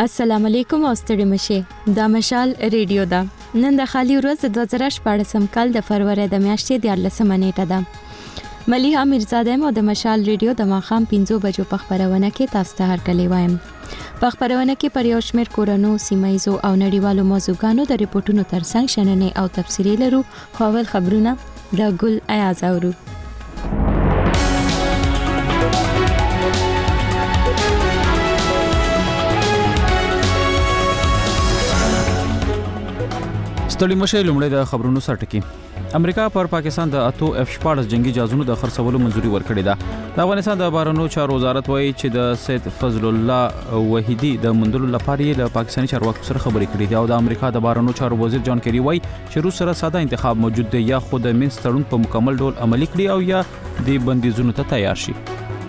السلام علیکم او ستړي مشه دا مشال ریډیو دا نن د خالي ورځ 2014 کال د فروری د میاشتې د 14 نیټه ده مليحه میرزاده مو د مشال ریډیو د ماخام 5 بجو په خبرونه کې تاسو ته هرکلی وایم په خبرونه کې پر یو شمېر کورونو سیمایزو او نړیوالو موضوعګانو د ریپورتونو ترڅنګ شننې او تفسیری لرو خو اول خبرونه د ګل ایاز اورو ستړي مشه لومړی د خبرونو سرټکی امریکا پر پاکستان د اتو F-14 جنگي جهازونو د خرڅولو منځوري ورکړې ده د افغانستان د بهرنیو چارو وزارت وایي چې د سید فضل الله وحیدی د مندلو لپاره له پاکستاني چارواکو سره خبرې کړې دي او د امریکا د بهرنیو چارو وزیر جان کیری وایي چې روس سره ساده انتخاب موجود دی یا خود مینس تړون په مکمل ډول عملي کړي او یا د بندیزونو ته تیار شي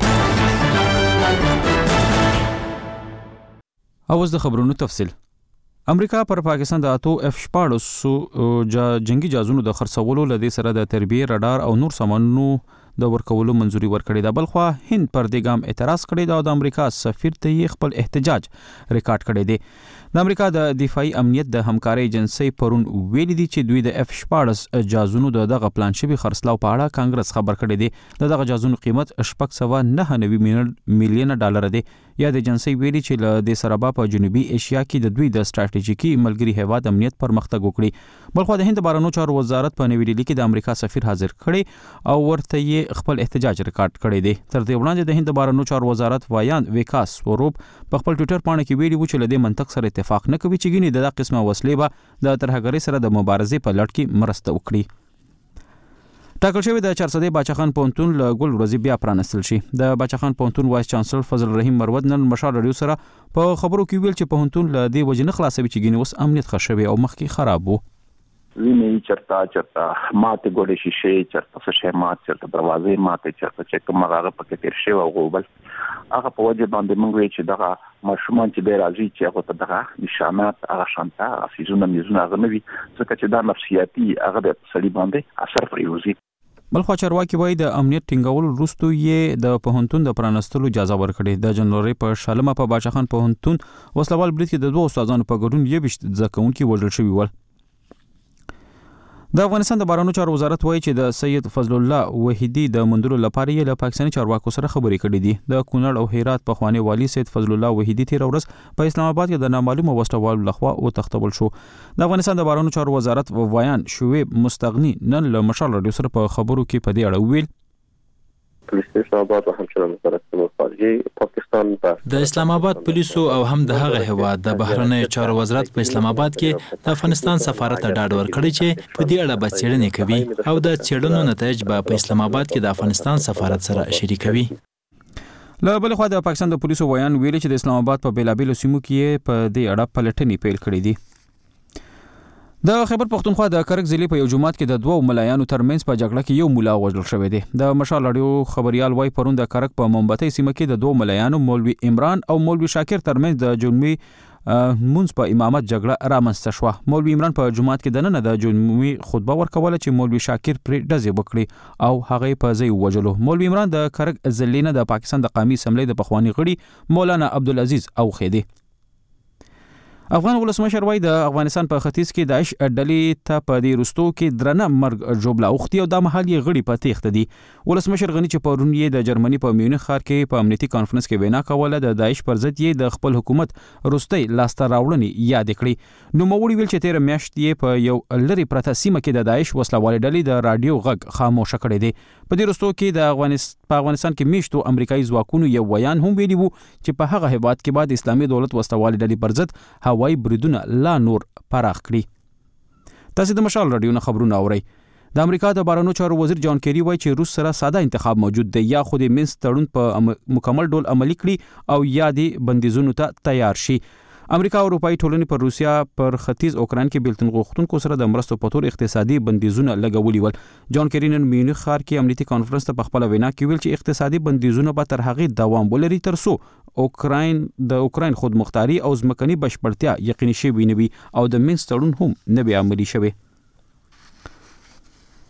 اوس د خبرونو تفصیل امریکا پر پاکستان د اتو F-14 جنگي جهازونو د خرڅولو لدې سره د تربیه رادار او نور سامانونو د ورکولو منځوري ورکړې ده بلخو هند پر دې ګام اعتراض کړی دا د امریکا سفیر ته خپل احتجاج ریکارډ کړی دی د امریکا د دفاعي امنیت د همکارۍ ایجنسی پرون ویلي دي چې دوی د F-14 جهازونو دغه پلان شوی خرڅلاو په اړه کانګرس خبر کړی دی دغه جهازونو قیمت $990 میلیون دی یا د ایجنسی ویلي چې له د سرابا په جنوبي ایشیا کې د دوی د ستراتیژیکي ملګری هیواد امنیت پرمختګ وکړي بلخو د هند بهرنیو چارو وزارت په نوې ډیلي کې د امریکا سفیر حاضر کړي او ورته یې خپل احتجاج ریکارډ کړی دی تر دې وړاندې د هند بهرنیو چارو وزارت وایان وکاس وروپ په خپل ټوئیټر باندې کې ویلي و چې له دې منطق سره اتفاق نه کوي چې ګینه دغه قسمه وسلې به د ترهګرۍ سره د مبارزې په لړ کې مرسته وکړي ټاکل شوی د 400 باچخان پونتون له ګل ورځې بیا پرانستل شي د باچخان پونتون وایس چانسلر فضل رحیم مرود نن مشال رادیو سره په خبرو کې ویل چې پونتون له دې وجې نه خلاصوي چې ګینه اوس امنیت خښوي او مخکې خراب وو ویني چرته ماته ګوډه شیشه چرته څه ماته چرته دروازې ماته چرته چې کوم هغه پکې تیر شي او غوبل هغه په وجه باندې موږ وی چې دغه مشرومان چې به راځي چې هغه ته دغه نشانات هغه شانته افیزونه میزونه هغه نوي ځکه چې دا نفسیاتي هغه د سړي باندې اثر پریوزي بلخو چارواکي وایي د امنیت ټینګول وروسته یې د پوهنتون د پرانستلو اجازه ورکړې د جنوري په شالمه په باچخان پوهنتون وسلوال برید کې د دوه استادانو په ګډون 20 ځکهونکي وژل شوي ول د افغانستان د بهرنیو چارو وزارت وایي چې د سید فضل الله وحیدی د مندلو لپاره یې له پاکستاني چارواکو سره خبرې کړې دي د کونړ او هرات په خوانی والی سید فضل الله وحیدی تیر ورځ په اسلام آباد کې د نامعلومه وسلوال لخوا او تختول شو د افغانستان د بهرنیو چارو وزارت وایان شعیب مستغنی نن له مشال رادیو سره په خبرو کې په دې اړه ویل پولیس اسلام آباد او همچنان وزارت خارجه پاکستان د اسلام آباد پولیسو او هم د هغه هواد د بهرنیو چارو وزارت په اسلام آباد کې د افغانستان سفارت ډاډ ورکړی چې په دې اړه به څېړنې کوي او د څېړنو نتایج به په اسلام آباد کې د افغانستان سفارت سره شریکوي له بل خوا د پاکستان د پولیسو وایان ویلي چې د اسلام آباد په بیلابیلو سیمو کې په دې اړه پلټنې پیل کړې دي د خیبر پختونخوا د کرک ضلع په یو جماعت کې د دوه ملایانو ترمنځ په جګړه کې یو مولا وژل شوی دی د مشال رادیو خبريال وای پرون د کرک په منبتي سیمه کې د دوه ملایانو مولوي عمران او مولوي شاکر ترمنځ د جمعې مونږ په امامت جګړه رامنځته شو مولوي عمران په جماعت کې دنه د جمعې خطبه ورکوله چې مولوي شاکر پر ډزې وکړي او هغه په ځای وژلو مولوي عمران د کرک ضلع نه د پاکستان د قومي اسمبلی د پخوانی غړي مولانا عبدالعزيز او خیدی افغان ولسمشر وای د افغانستان په ختیځ کې داعش ډلې ته په دې رستو کې درنه مرګ جوړه اوختي او د محل یې غړي په تېخت دي ولسمشر غنی چې پرون یې د جرمني په میونخ ښار کې په امنیتي کانفرنس کې وینا کوله د داعش پر ضد یې د خپل حکومت رستۍ لاسته راوړنې یاد کړې نو موري ویل چې 13 میاشت یې په یو لری پرته سیمه کې د داعش وسلوال ډلې د رادیو غږ خاموش کړی دی په دې رستو کې د افغانستان کې میشتو امریکایي ځواکونو یو بیان هم ویلی وو چې په هغه هیواد کې بعد اسلامي دولت وسلوال ډلې پر ضد هوایي بریدونه لا نور پراخ کړي تاسو د مشال رادیو نه خبرونه اورئ د امریکا د بهرنیو چارو وزیر جان کیری وایي چې روس سره ساده انتخاب موجود دی یا خو د مینس تړون په مکمل ډول عملي کړي او یا د بندیزونو ته تیار شي امریکا او اروپאי ټولنې پر روسیا پر ختیځ اوکران کې بیلتون غوښتونکو سره د مرستو په تور اقتصادي بندیزونه لګولي ول جان کیری نن میونخ ښار کې امنیتي کانفرنس ته په خپل وینا کې ویل چې اقتصادي بندیزونه به تر هغه دوام ولري تر څو اوکراین خودمختاري او ځمکني بشپړتیا یقیني شي وي او د مینس تړون هم نه به عملي شوي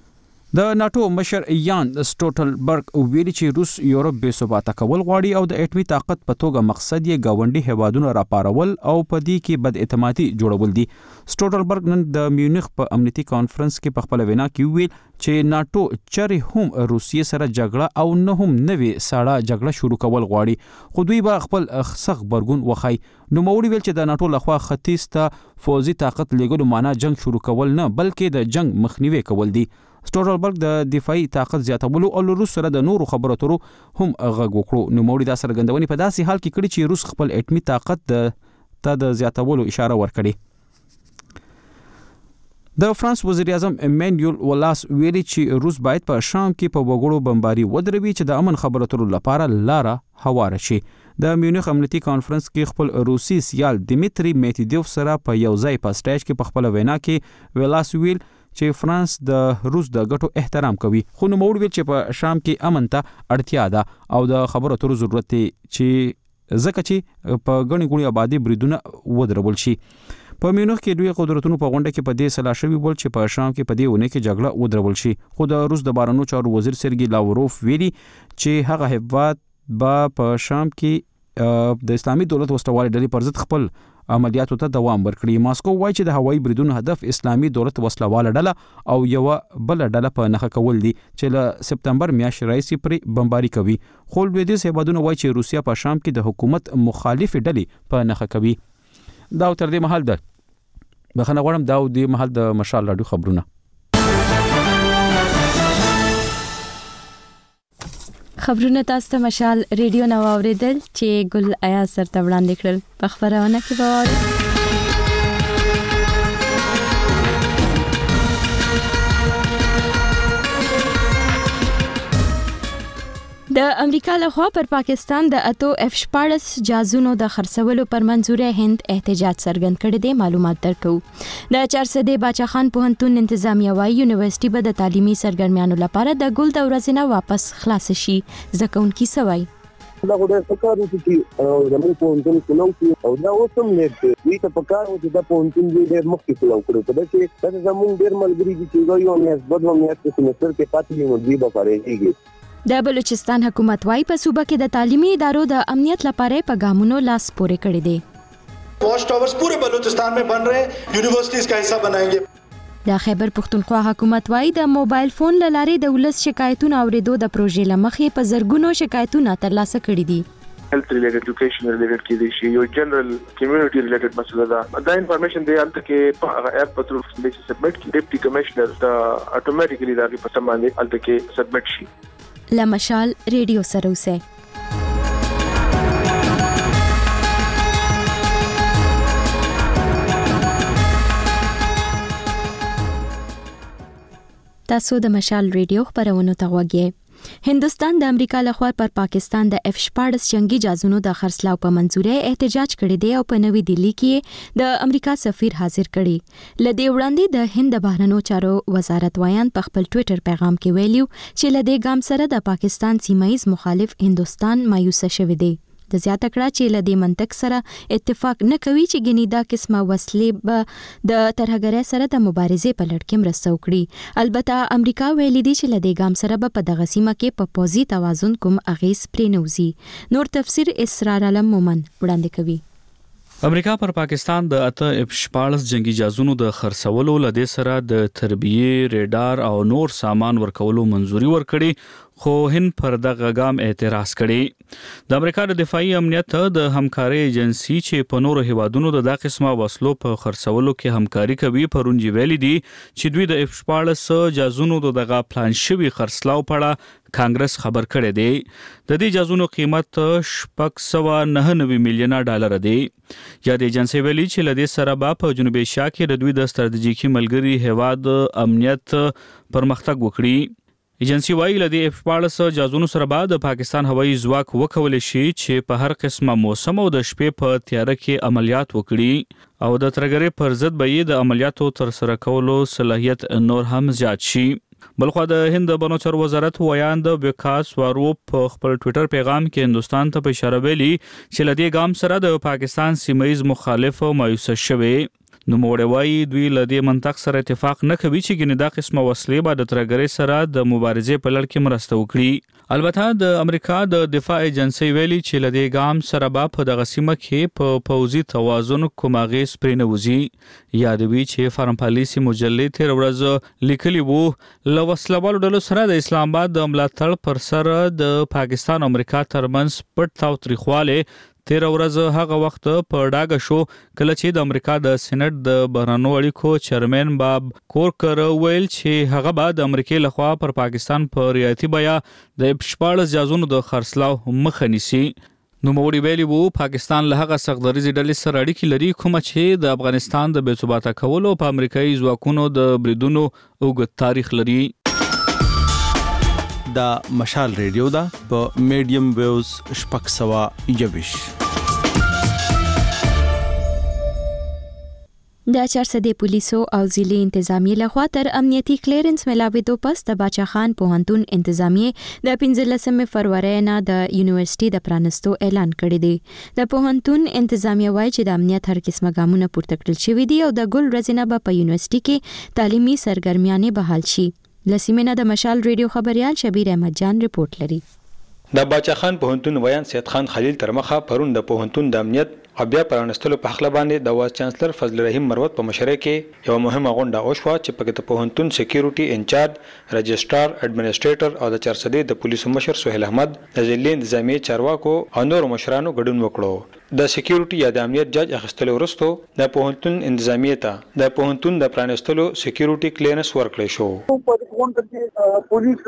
د ناتو مشر یان سټولټنبرګ ویلي چې روس یورپ بې ثباته کول غواړي او د اټومي طاقت په توګه مقصد یې ګاونډي هیوادونو راپارول او په دې کې بد اعتمادي جوړول دي. سټولټنبرګ نن د میونخ په امنیتي کانفرنس کې په خپل وینا کې ویل چې ناتو چرې هم روسیې سره جګړه او نه هم نوې ساړه جګړه شروع کول غواړي، خو دوی به خپل سخت غبرګون وخی. نو موري ویل چې د ناتو لخوا ختیځ ته فوزي طاقت لګولو معنا جنگ شروع کول نه بلکې د جنگ مخنیوي کول دي. سټولټنبرګ د دفاعي طاقت زیاتولو او روس سره د نورو خبرو اترو هم غږ وکړو. نو موري دا څرګندونې په داسې حال کې کړي چې روس خپل اټومي طاقت د زیاتولو اشاره ورکړي. د فرانس وزیر اعظم ایمانوئل والاس ویلي چې روس باید په شام کې په وګړو بمباري ودروي چې د امن خبرو اترو لپاره لاره هواره شي. د میونخ امنیتي کانفرنس کې خپل روسي سیال دیمیتری میتیدوف سره په یو ځای په سټیج کې په خپل وینا کې ویلاس ویل چې فرانس د روس د ګټو احترام کوي، خو نو موږ ویل چې په شام کې امن ته اړتیا ده او د خبرو اترو ضرورت دی چې ځکه چې په غني آبادی بریدونه ودرول شي. په میونخ کې دوی قدرتونو په غونډه کې په دې سلا شوی بول چې په شام کې په دې ونه کې جګړه ودرول شي، خو د روس د بهرنیو چارو وزیر سرګي لاوروف ویلي چې هغه هیواد به په شام کې د اسلامي دولت وسلوالې ډلې پر ضد خپل عملیاتو ته دوام ورکړي. ماسکو وایي چې د هوایي بریدونو هدف اسلامي دولت وسلواله ډله او یو بل ډله په نخښه کول دي چې له سپتمبر میاشتې راځي پر بمباري کوي. خو لویدیځ هیوادونه وایي چې روسیا په شام کې د حکومت مخالف ډلې په نخښه کوي. دا تر دې مهال ده بخنه غواړم دا د مهال د مشال راډیو خبرونه. خبرونه تاسو ته مشال ریډیو نو اوریدل چې ګل آیا سره وړاندې کړل په خبرونه کې به د امریکا لخوا پر پاکستان د اتو F-14 جازونو د خرڅولو پر منځوري هند احتجاج څرګند کړی دی. معلومات درکو. د چارسدې باچا خان پوهنتون انتظامیه وايي یونیورسيټي به د تعلیمي سرګرمیانو لپاره د ګل د ورځې نه واپس خلاص شي. ځکهونکي سوای دا غوډه پکارو چې زموږ پوهنتون کولو او دا اوسم نه وي ته پکارو چې دا پوهنتون ډېر مخکې کولو کړو ته چې دا زموږ ډېر ملګری چې یو نه بدو میاشتې سمستر کې پاتې نو دی به پارېږي. د بلوچستان حکومت وايي په صوبه کې د تعلیمي ادارو د امنیت لپاره په ګامونو لاس پورې کړی دی. واچ ټاورز پورے بلوچستان में बन रहे हैं, यूनिवर्सिटीज का हिस्सा बनाएंगे. د خیبر پختونخوا حکومت وايي د موبایل فون لارې د ولس شکایتونو اوریدو د پروژې لمخې په زرګونو شکایتونه ترلاسه کړي دي. health related, education related کی دي شي یو general community related مسله ده. دا انفارمیشن دی الته کې په اپ په تر څو سبمټ کی ډیپټي کمشنر دا اتوماتیکلی دا په سمانه الته کې سبمټ شي. لمشال ریډیو سره اوسه. تاسو د مشال ریډیو خبرونه ته وګورئ. هندستان د امریکا لخوا پر پاکستان د F-14 جنگي جازونو د خرڅلاو په منځوري احتجاج کړی دی او په نوې دلی کې د امریکا سفیر حاضر کړي. لدې وړاندې د هند د بهرنیو چارو وزارت وایان په خپل ټوئیټر پیغام کې ویلو چې لدې ګام سره د پاکستان سیمایي مخالف هندستان مایوس شوی دی. د زیاته کړه چې لدې منطق سره اتفاق نه کوي چې ګنیدا قسمه وسلې به د ترهګرۍ سره د مبارزې په لړ کې مرسته وکړي. البته امریکا ویلي دی چې لدې ګام سره به په دغه سیمه کې په پوزي توازن کوم اغیز پرې نوزي. نور تفسیر اسرار علم مومن وړاندې کوي. امریکا پر پاکستان د F-14 جنگي جازونو د خرڅولو لدې سره د تربیه ریډار او نور سامان ورکولو منځوري ورکړي، خو هند پر دغه ګام اعتراض کړي. د امریکا د دفاعي امنیت د همکاري ایجنسی چې په نورو هیوادونو د دغه قسمه وسلو په خرڅولو کې همکاري کوي پرونجي ویلي دي چې دوی د F-14 جازونو دغه پلان شوی خرڅلاو پړه کانګرس خبر کړی دی. د دې جازونو قیمت $699 میلیونه دی. یا د ایجنسی ویلي چې لدې سره په جنوبي ایشیا کې د دوی د ستراتیژیکي ملګری هیواد امنیت پرمختګ وکړي. ایجنسی وايي لدې F-14 جازونو سره بعد پاکستان هوایي ځواک وکول شي چې په هر قسمه موسم او د شپې په تیاره کې عملیات وکړي او د ترګرې پر ضد به د عملیاتو تر سره کولو صلاحیت نور هم زیات شي. بلخو د هند بهرنیو چارو وزارت وایان د وکاس واروپ په خپل ټوئیټر پیغام کې هندستان ته اشاره ویلي چې لدې ګام سره د پاکستان سیمایي مخالف مایوس شوی. نو موړوي دوی لدې منطق سره اتفاق نه کوي چې ګنې دا قسمه وسلې به د ترګرۍ سره د مبارزې په لړ کې مرسته وکړي. البته د امریکا د دفاع ایجنسی ویلي چې لدې ګام سره به په دغه سیمه کې په پوځي توازن کوم اغېز پرې نه وځي. یادوي چې فارم پالیسي مجلې تیر ورځ لیکلي وو له وسلوالو ډلو سره د اسلام آباد د ملاتړ پر سر د پاکستان او امریکا ترمنځ پټ تاوتریخواله تیر ورځ هغه وخت په ډاګه شو کله چې د امریکا د سېنات د بهرنیو اړیکو چیرمن باب کورکر ویل چې هغه به د امریکا لخوا پر پاکستان په ریاضي بیا د F-14 جهازونو د خرڅلاو مخه نیسي. نو موړي ویلي وو پاکستان له هغه سختدریزي ډلې سره اړیکې لري کومه چې د افغانستان د بې ثباته کولو په امریکایي ځواکونو د بریدونو اوږد تاریخ لري. دا مشال ریډیو دا په میډیم ویوز 621. د چارسدې پولیسو او ضلعي انتظامیې لخوا تر امنیتي کلیرنس ملاوېدو پس د باچا خان پوهنتون انتظامیې د 15 فروری نه د یونیورسيټي د پرانستو اعلان کړی دی. د پوهنتون انتظامیې وایي چې د امنیت هر قسمه ګامونه پورته کړل شوي دي او د ګل ورځې نه به په یونیورسيټي کې تعلیمي سرګرمیانې بحال شي. لسیمنه د مشال ریډیو خبريال شبیر احمد جان رپورت لري. د باچا خان پوهنتون ویان سید خان خلیل تر مخه پرون د پوهنتون د امنیت او بیا پرانستلو په خپل باندې د وایس چانسلر فضل رحیم مروت په مشرۍ کې یو مهمه غونډه وشوه چې په کې د پوهنتون سکیورټي انچارج رجسترار اډمنسټریټر او د چارسدې د پولیسو مشر سهیل احمد د ضلع انتظامی چارواکو او نور مشرانو ګډون وکړو. د سکیورټي یا د امنیت جج اخیستلو وروسته د پوهنتون انتظامیې ته د پوهنتون د پرانستلو سکیورټي کلینس ورکړل شو. په غونډه کې پولیس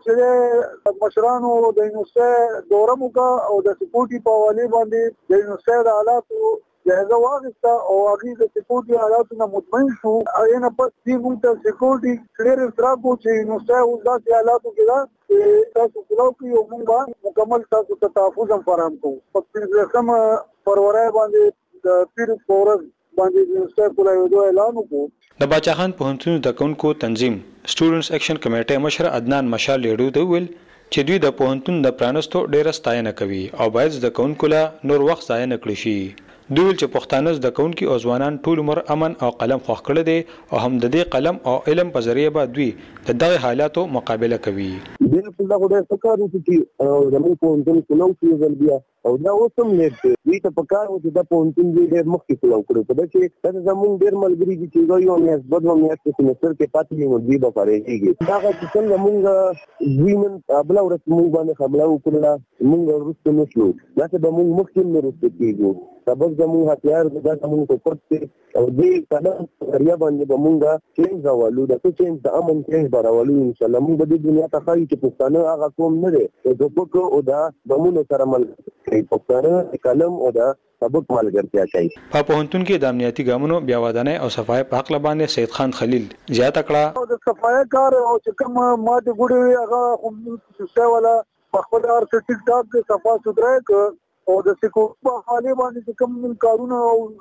چې مشرانو د یونیورسيټي دوره موکا او د سکیورټي په حواله باندې د یونیورسيټي د حالاتو جهازه واغسته او هغه د سکیورټي حالاتو نه مطمئن شو. اینه پس دې موږ ته سکیورټي کلیرنس راکو چې یونیورسيټي اوس داسې حالاتو کې ده چې تاسو کولای شئ او موږ مکمل تاسو ته تحفظ هم فراهم کوو. په 15 فروری باندې د پیر فورس باندې یونیورسيټي کولای اعلان وکړو. د باچا خان پوهنتون د کونکو تنظیم سټوډنټس اکشن کمیټه مشر عدنان مشال لیډو ته ویل چې دوی د پوهنتون د پرانستو ډیره ستاینه کوي او باید د کونکو لا نور وخت ځای نه کړی شي. دوی ویل چې پښتانه د کونکو او ځوانان ټول عمر امن او قلم خوښ کړی دي او هم د دې قلم او علم په ذریعہ به دوی د دغه حالاتو مقابله کوي. بالکل دا خدای څخه چې زموږ پوهنتون کولو کې ځل بیا او دا اوسم نه دوی ته پکار و چې د پوهنتون ډېر مخکې کولو کړو په دې چې دا زموږ ډېر ملګری دي چې یو میاشت بعد و میاشت کې سمستر کې پاتې نو دوی به پارېږي. دا چې څنګه موږ وینن ابل ورس موږ باندې حمله وکړه موږ ورسته نشو دا چې به موږ مخکې نه ورسته کېږو سبب زموږ هتیار دا زموږ په پټ او دې قدم ذریعہ باندې به موږ چینج راولو د چینج د امن چینج راولو ان شاء الله موږ به د دنیا ته خایي چې پښتانه هغه قوم نه دي چې په کو او دا بمونو سره مل پښتانه کلم او دا سبق ملګرتیا کوي. په پوهنتون کې د امنیتي ګامونو بیا ودانۍ او صفای په حق باندې سید خان خلیل زیاته کړه. د صفای کار او چې کوم ماده ګوډي هغه هم څه ولا په خپل ارټیک ټاک صفا سوتره او د سکیورټي په حواله باندې کوم کارونه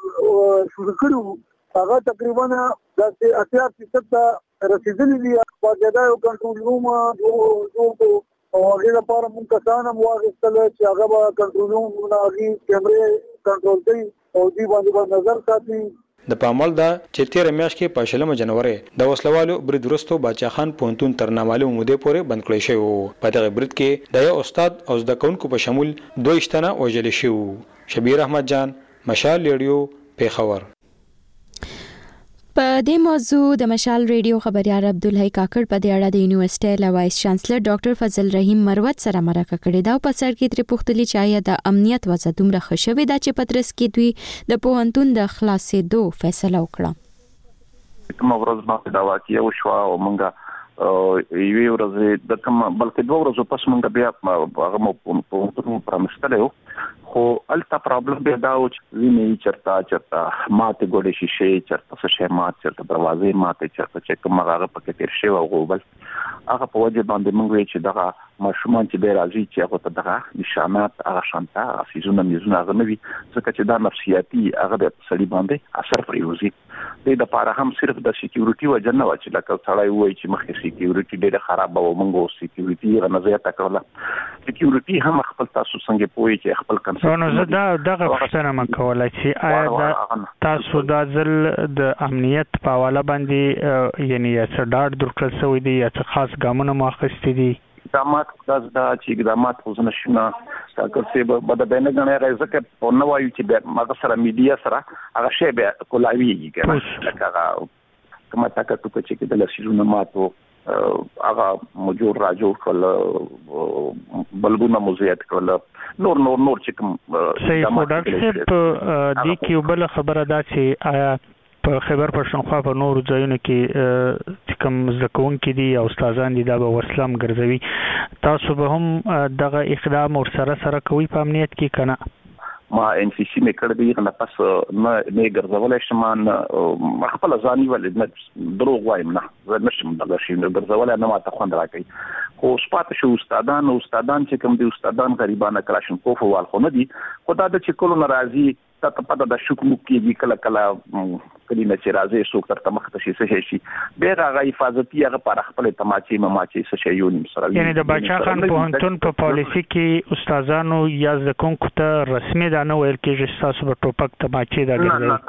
شروع کړو هغه تقریبا د 80% رسیدلي دي. واجده یو کنټرول روم جوړ او هغه لپاره موږ کسان هم واغستل چې هغه به کنټرول روم نه کیمرې کنټرول کوي او دې باندې نظر ساتي. د پامل دا چې 13 میاشت کې په 16 جنوري د وسلوالو برید وروسته باچا خان پوهنتون تر نامعلومه مودې پورې بند کړی شو. په دغه برید کې د یو استاد او زده کوونکو په شمول 2 تنه وژل شو. شبیر احمد جان مشال ریډیو پیښور. په دې موضوع د مشال ریډیو خبريال عبدالحی کاکړ په دې اړه د یونیورسيټي له وایس چانسلر ډاکټر فضل رحیم مروت سره مرکه کړې ده او په سر کې تر پوښتنې چې آیا د امنیت وضع دومره ښه شوې ده چې پترس کې دوی د پوهنتون د خلاصېدو فیصله وکړه. کوم ورځ ما دا واقعي وشوه او موږ یوې ورځې د کوم بلکې 2 ورځې پس موږ بیا هغه پوهنتون پرانستلی خو الته پرابلم به دا و چې ویني چرتا ماته ګوډه شیشه چرتا څه شی ماته چرتا دروازې ماته چرتا چې کوم هغه پکې تیر شي او بل هغه په وجه باندې موږ چې دا ماشومان چې به راځي چې هغه ته دغه نشانات هغه شانته سيزونه میزونه هغه نوي ځکه چې دا نفسیاتي هغه د سړي باندې اثر پریوزي د لپاره هم صرف د سکیورټي وجنه و چې لکه څړای وای چې مخکې سکیورټي ډېره خراب و مونږ سکیورټي غنځه تا کړله سکیورټي هم خپل تاسو څنګه پوي چې خپل کنسرن نو زه دغه پوښتنه مکوله چې آیا تاسو د ځل د امنیت په حواله باندې یعنی څه ډاډ درکړل شوی دی یا څه خاص ګامونه ماخستې دي اقدامات دا چې اقدامات وزنه شنه تاکر څه به د بینه غنې راځي چې په نو وایو چې ماګه سره میډیا سره هغه شی به کولاویږي کنه لکه هغه کومه تاکه ټکو چې د لسیزونو ماتو هغه موجود راجو کول بلګونه موزیات کول نور چې کوم صحیح ډاکټر صاحب د کیو بل خبره دا چې آیا په خبر پښتونخوا په نورو ځایونو کې کوم ځکون کې دي او استادان دي دا به ورسلم ګرځوي تاسو به هم دغه اقدام ور سره کوي په امنیت کې کنه ما ان سی سی مې کړ دی نه پس نه ګرځولای شم خپل ځاني ولې دروغ وایم نه زه نشم دغه شی نه ګرځولای نه ماته خوند راکړي خو سپات شو استادان چې کوم دي استادان غریبانه کراشن کوفو وال خو نه دي خدای د چې کولو ناراضي ته په د شکو کې کله کله چې راځي څوک تر مخ ته شي شي به هغه حفاظتي هغه پر خپل تماچي څه شي یو نیم سره یعنی د بچا خان په هنتون په پالیسي کې استادانو یا ځکونکو ته رسمي دا نه ویل کېږي تاسو په ټوپک تماچي دا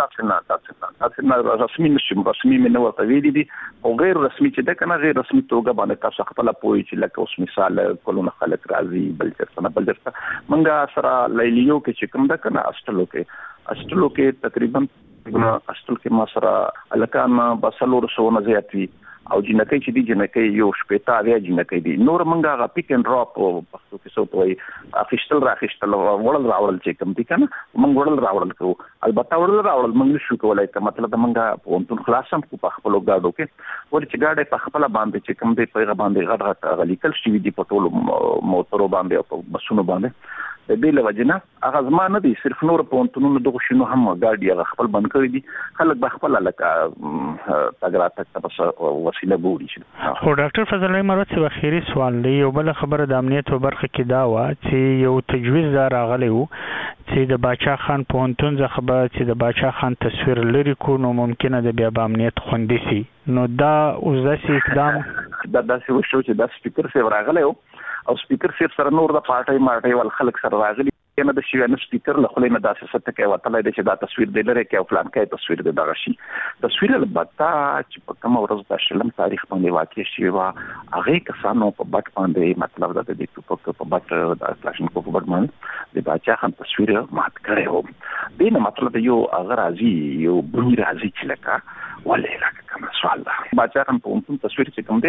ګرځي نه رسمي نشم رسمي مې نو ورته ویلي دي او غیر رسمي چې ده کنه غیر رسمي توګه باندې تاسو خپل پوي چې لکه اوس مثال کولونه خلک راځي بل چرته منګه سره لیلیو کې چې کوم ده کنه استلو کې تقریبا استل کې ما سره الکان بسلور سو نه زیاتی او جنکې چې دي جنکې یو شپېتا وی جنکې دي نور منګه غا پیک اند ډراپ په پښتو کې څه توي افیشل وړل راوړل چې کوم دي کنه منګ وړل راوړل کو البته وړل راوړل منګ شو کولای ته مطلب منګه پونتون خلاصم کو په خپل گاډو کې ور چې گاډه په خپل باندې چې کوم دي په باندې غټ غلیکل شي دي په ټولو موټرو باندې او بسونو باندې د دې لوجنه هغه زمانه دي صرف نور پونتونو دغه شنو هم گاډي هغه خپل بند کړی دي خلک به خپل لکه تګرات تک بس وسیله ګوري شي خو ډاکټر فضل الله مراد څه اخیری سوال دی یو بل خبره د امنیت په برخه کې دا و چې یو تجویز دار راغلی وو چې د باچا خان پونتون څخه به چې د باچا خان تصویر لري کو نو ممکنه د بیا امنیت خوندي سي نو دا اوس داسې اقدام داسې وشو چې د سپیکر سره راغلی او سپیکر سره نور د پارټي ول خلک سره راغلي کنه د شي نه سپیکر له خلینو داسې ست کې وتلای د چې دا تصویر دی لري کې او فلان کې تصویر دی دغه شي تصویر البته چې په کوم ورځ د شلم تاریخ باندې واقع شي وا هغه کسانو په بټ باندې مطلب د دې په بټ د فلاشن کو په بټ باندې د باچا خان تصویر مات کړي وو دینه مطلب یو هغه راځي یو بری راځي چې لکه ولې لکه کوم سوال ده باچا خان په کوم تصویر چې کوم دی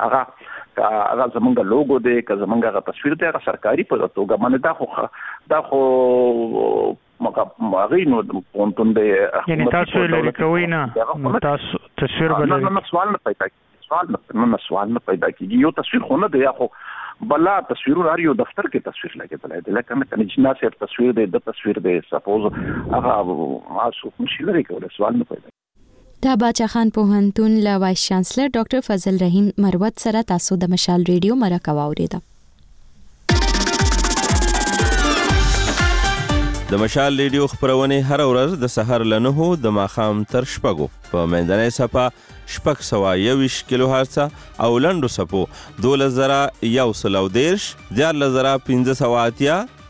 هغه زمونږ لوګو دی که زمونږ تصویر دی هغه سرکاري په توګه باندې دا خو مغه نو پونتون دی یعنی تاسو لري کوي نه تاسو تصویر بل نه سوال نه پیدا کیږي یو تصویر خو نه دی خو بلا تصویر راریو دفتر کې تصویر لګیدل دی لکه کنه جناس تصویر دی د تصویر دی سپوز هغه تاسو مشکل لري کوي سوال نه پیدا دا باچا خان پوهنتون له وایس چانسلر ډاکټر فضل رحیم مروت سره تاسو د مشال ریډیو مرکه واوریده د مشال ریډیو خبرونه هر ورځ د سحر له 9 د ماخام تر شپږو په منځنۍ صفه 621 کیلو هرتز او لنډو صفو 2113 14580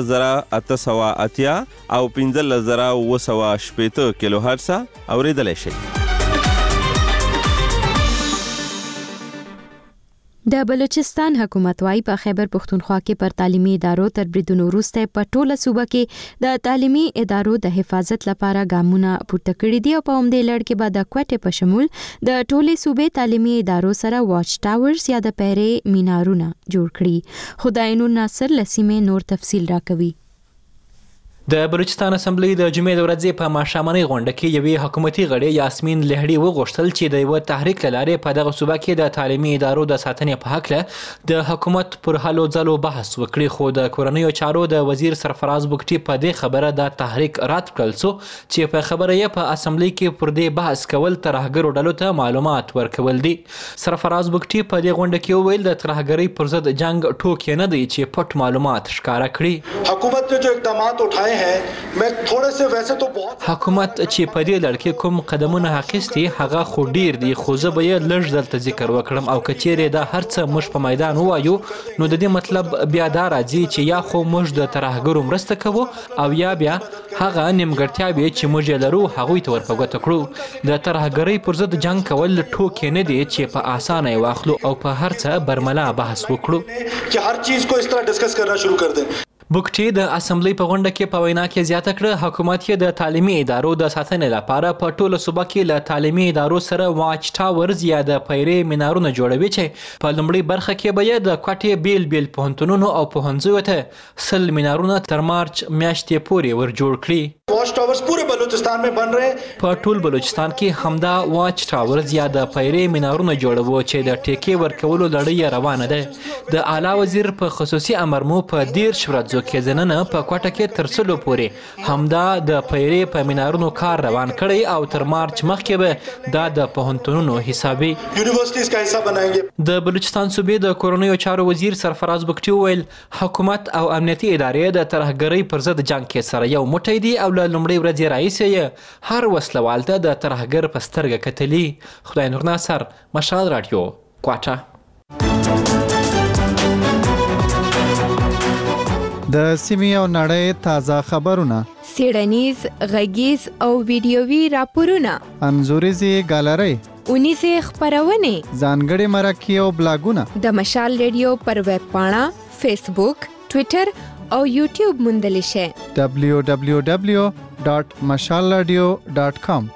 11880 او 15980 کیلو هرتز اوریدلای شئ د بلوچستان حکومت وايي په خیبر پختونخوا کې پر تعلیمي ادارو تر بریدونو وروسته په ټوله صوبه کې د تعلیمي ادارو د حفاظت لپاره ګامونه پورته کړي دي او په همدې لړ کې به د کوټې په شمول د ټولې صوبې تعلیمي ادارو سره واچ ټاورز یا د پیرې مینارونه جوړ کړي. خدای نور ناصر لسیمه نور تفصیل راکوي. د بلوچستان اسمبلی د جمعې د ورځې په ماښامنۍ غونډه کې یوې حکومتي غړي یاسمین لهړي وغوښتل چې د یو تحریک له لارې په دغه صوبه کې د تعلیمي ادارو د ساتنې په هکله د حکومت پر هلو ځلو بحث وکړي، خو د کورنیو چارو د وزیر سرفراز بوګټي په دې خبره د تحریک رد کړل څو چې په خبره یې په اسمبلی کې پر دې بحث کول ترهګرو ډلو ته معلومات ورکول دي. سرفراز بوګټي په دې غونډه کې وویل د ترهګرۍ پر ضد جنگ ټوکې نه دی چې پټ معلومات ښکاره کړي. حکومت نے جو اقدامات اٹھائے حکومت چې په دې لړ کې کوم قدمونه اخیستي هغه خو ډیر دي، خو زه به یې لږ دلته ذکر وکړم او که چیرې دا هر څه موږ په میدان ووایو نو د دې مطلب بیا دا راځي چې یا خو موږ د ترهګرو مرسته کوو او یا بیا هغه نیمګړتیاوې چې موږ یې لرو هغوی ته ور په ګوته کړو. د ترهګرۍ پر ضد جنګ کول ټوکې نه دي چې په اسانه یې واخلو او په هر څه برملا بحث وکړو چې هر چیز کو اس طرح ډسکس کرنا شروع کر دیں. بوګټي د اسمبلی په غونډه کې په وینا کې زیاته کړه حکومت یې د تعلیمي ادارو د ساتنې لپاره په ټوله صوبه کې له تعلیمي ادارو سره واچ ټاورز یا د پیرې مینارونه جوړوي چې په لومړۍ برخه کې به یې د کوټې بیل بیل پوهنتونونو او پوهنځیو ته 100 مینارونه تر مارچ میاشتې پورې ور جوړ کړي. واچ ټاورز پورے بلوچستان میں بن رہے ہیں. په ټول بلوچستان کې همدا واچ ټاورز یا د پیرې مینارونه جوړوي چې د ټیکې ورکولو لړۍ روانه ده. د اعلی وزیر په خصوصي امر مو په 10 ورځو کې ځننه په کوټه کې تر څلو پورې همدا د پیرې په مینارونو کار روان کړی او تر مارچ مخکې به دا د پوهنتونونو حسابي یونیورسيټیز کا حصہ بنائیں. د بلوچستان صوبې د کورنیو چارو وزیر سرفراز بوګټي وویل حکومت او امنیتي ادارې د ترهګرۍ پر ضد جنگ کې سره یو موټی دي او له لومړۍ ورځې راهیسې یې هر وسلوال ته د ترهګر په سترګه کتلي. خدای نور ناصر، مشال رادیو، کوټه. د سیمې او نړۍ تازه خبرونه، سیړنیز، غږیز او ویډیووي راپورونه، انځوریزي ګالري، اونیزه خبرونه، ځانګړي مرکې او بلاګونه د مشال ریډیو پر ویب پاڼه، فیسبوک، ټوئیټر او یوټیوب موندل شي. www.mashalradio.com.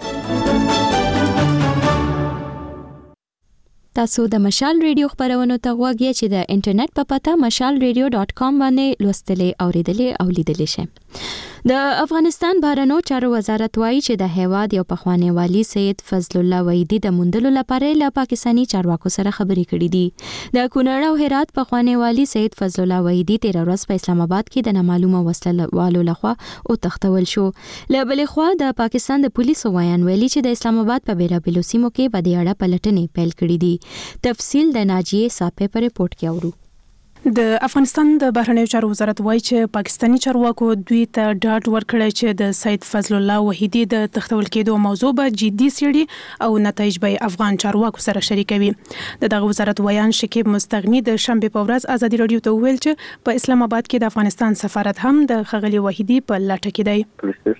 تاسو د مشال ریډیو خبرونو ته غوږی چې د انټرنیټ په پته mashalradio.com باندې لوستلې اوریدلې او لیدلې شئ. د افغانستان بهرنیو چارو وزارت وایي چې د هیواد یو پخوانی والی سید فضل الله وحیدی د موندلو لپاره له پاکستانی چارواکو سره خبرې کړې دي. د کونړ او هرات پخوانی والی سید فضل الله وحیدی 13 ورځ په اسلام آباد کې د نامعلومه وسلوالو لخوا او تختول شو. له بلې خوا د پاکستان د پولیسو وایان ویلي چې د اسلام آباد په بیلابیلو سیمو کې په دې اړه پلټنې پیل کړې دي. تفصیل د ناجیه صاحب په ریپورت کې اورو. د افغانستان د بهرنیو چارو وزارت وایي چې پاکستانی چارواکو دوی ته ډاډ ورکړی چې د سید فضل الله وحیدی د تختول کېدو موضوع به جدي څېړي او نتایج به افغان چارواکو سره شریکوي. دغه وزارت ویان شکیب مستغنی د شنبه په ورځ ازادي رادیو ته ویل چې په اسلام آباد کې د افغانستان سفارت هم د ښاغلي وحیدی په لټه کې دی.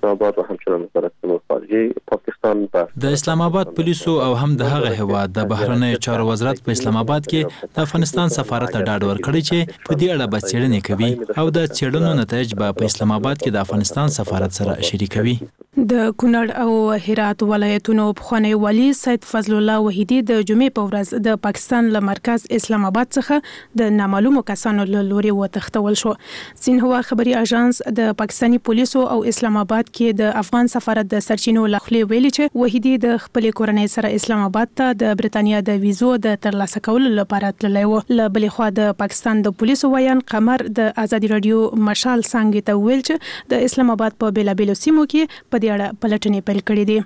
د اسلام آباد پولیسو او هم د هغه هیواد د بهرنیو چارو وزارت په اسلام آباد کې د افغانستان سفارت ته ډاډ ورکړی چې په دې اړه به څېړنې کوي او د څېړنو نتایج به په اسلام آباد کې د افغانستان سفارت سره شریکوي. د کونړ او هرات ولایتونو پخوانی والی سید فضل الله وحیدی د جمعې په ورځ د پاکستان له مرکز اسلام آباد څخه د نامعلومو کسانو له لوري وتښتول شو. سینهوا خبري اژانس د پاکستانی پولیسو او اسلام آباد کې د افغان سفارت د سرچینو لخوا ویلي چې وحیدی د خپل کورنۍ سره اسلام آباد ته د برتانیا د ویزو د ترلاسه کولو لپاره تللی و. له بلې خوا د پاکستان د پولیسو ویان قمر د ازادي رادیو مشال څنګه ته ویل چې د اسلام آباد په بیلابیلو سیمو کې په دې اړه پلټنې پیل کړې دي.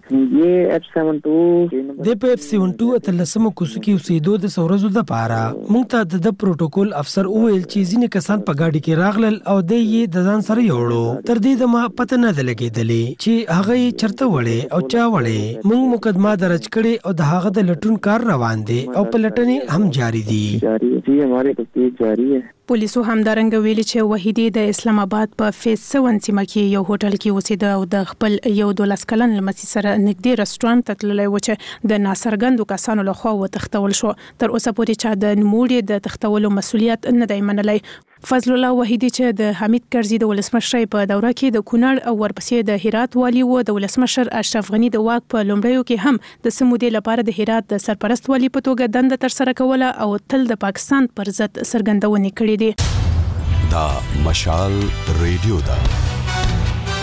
د F72 اتلسمو کوڅو کې اوسېدو د سورزو د پاره موږ ته د پروتوکول افسر وویل چې ځینې کسان په گاډي کې راغلل او د یې د ځان سره یوړو. تر دې د ما پته نه لګېدلې چې هغه چرته وړي او چا وړي. موږ مقدمه درج کړې او د هغه د لټون کار روان دي او پلټنې هم جاری دي. پولیسو همدارنګه ویلي چې وحیدی د اسلام آباد په فیز 7 سیمه کې یو هوټل کې اوسېده او د خپل یو 12 کلن لمسي سره نږدې رستورانت ته تللی و چې د ناڅرګندو کسانو لخوا وتښتول شو. تر اوسه پورې چا د نوموړي د تښتولو مسؤلیت نه دی منلی. فضل الله وحیدی چې د حمید کرزي د ولسمشر په دوره کې د کونړ او ورپسې د هرات والی و، د ولسمشر اشرف غنی د واک په لومړیو کې هم د سمودې لپاره د هرات د سرپرست والی په توګه دنده تر سره کوله او تل د پاکستان پر ضد څرګندونې کړې دي. دا مشال ریډیو دا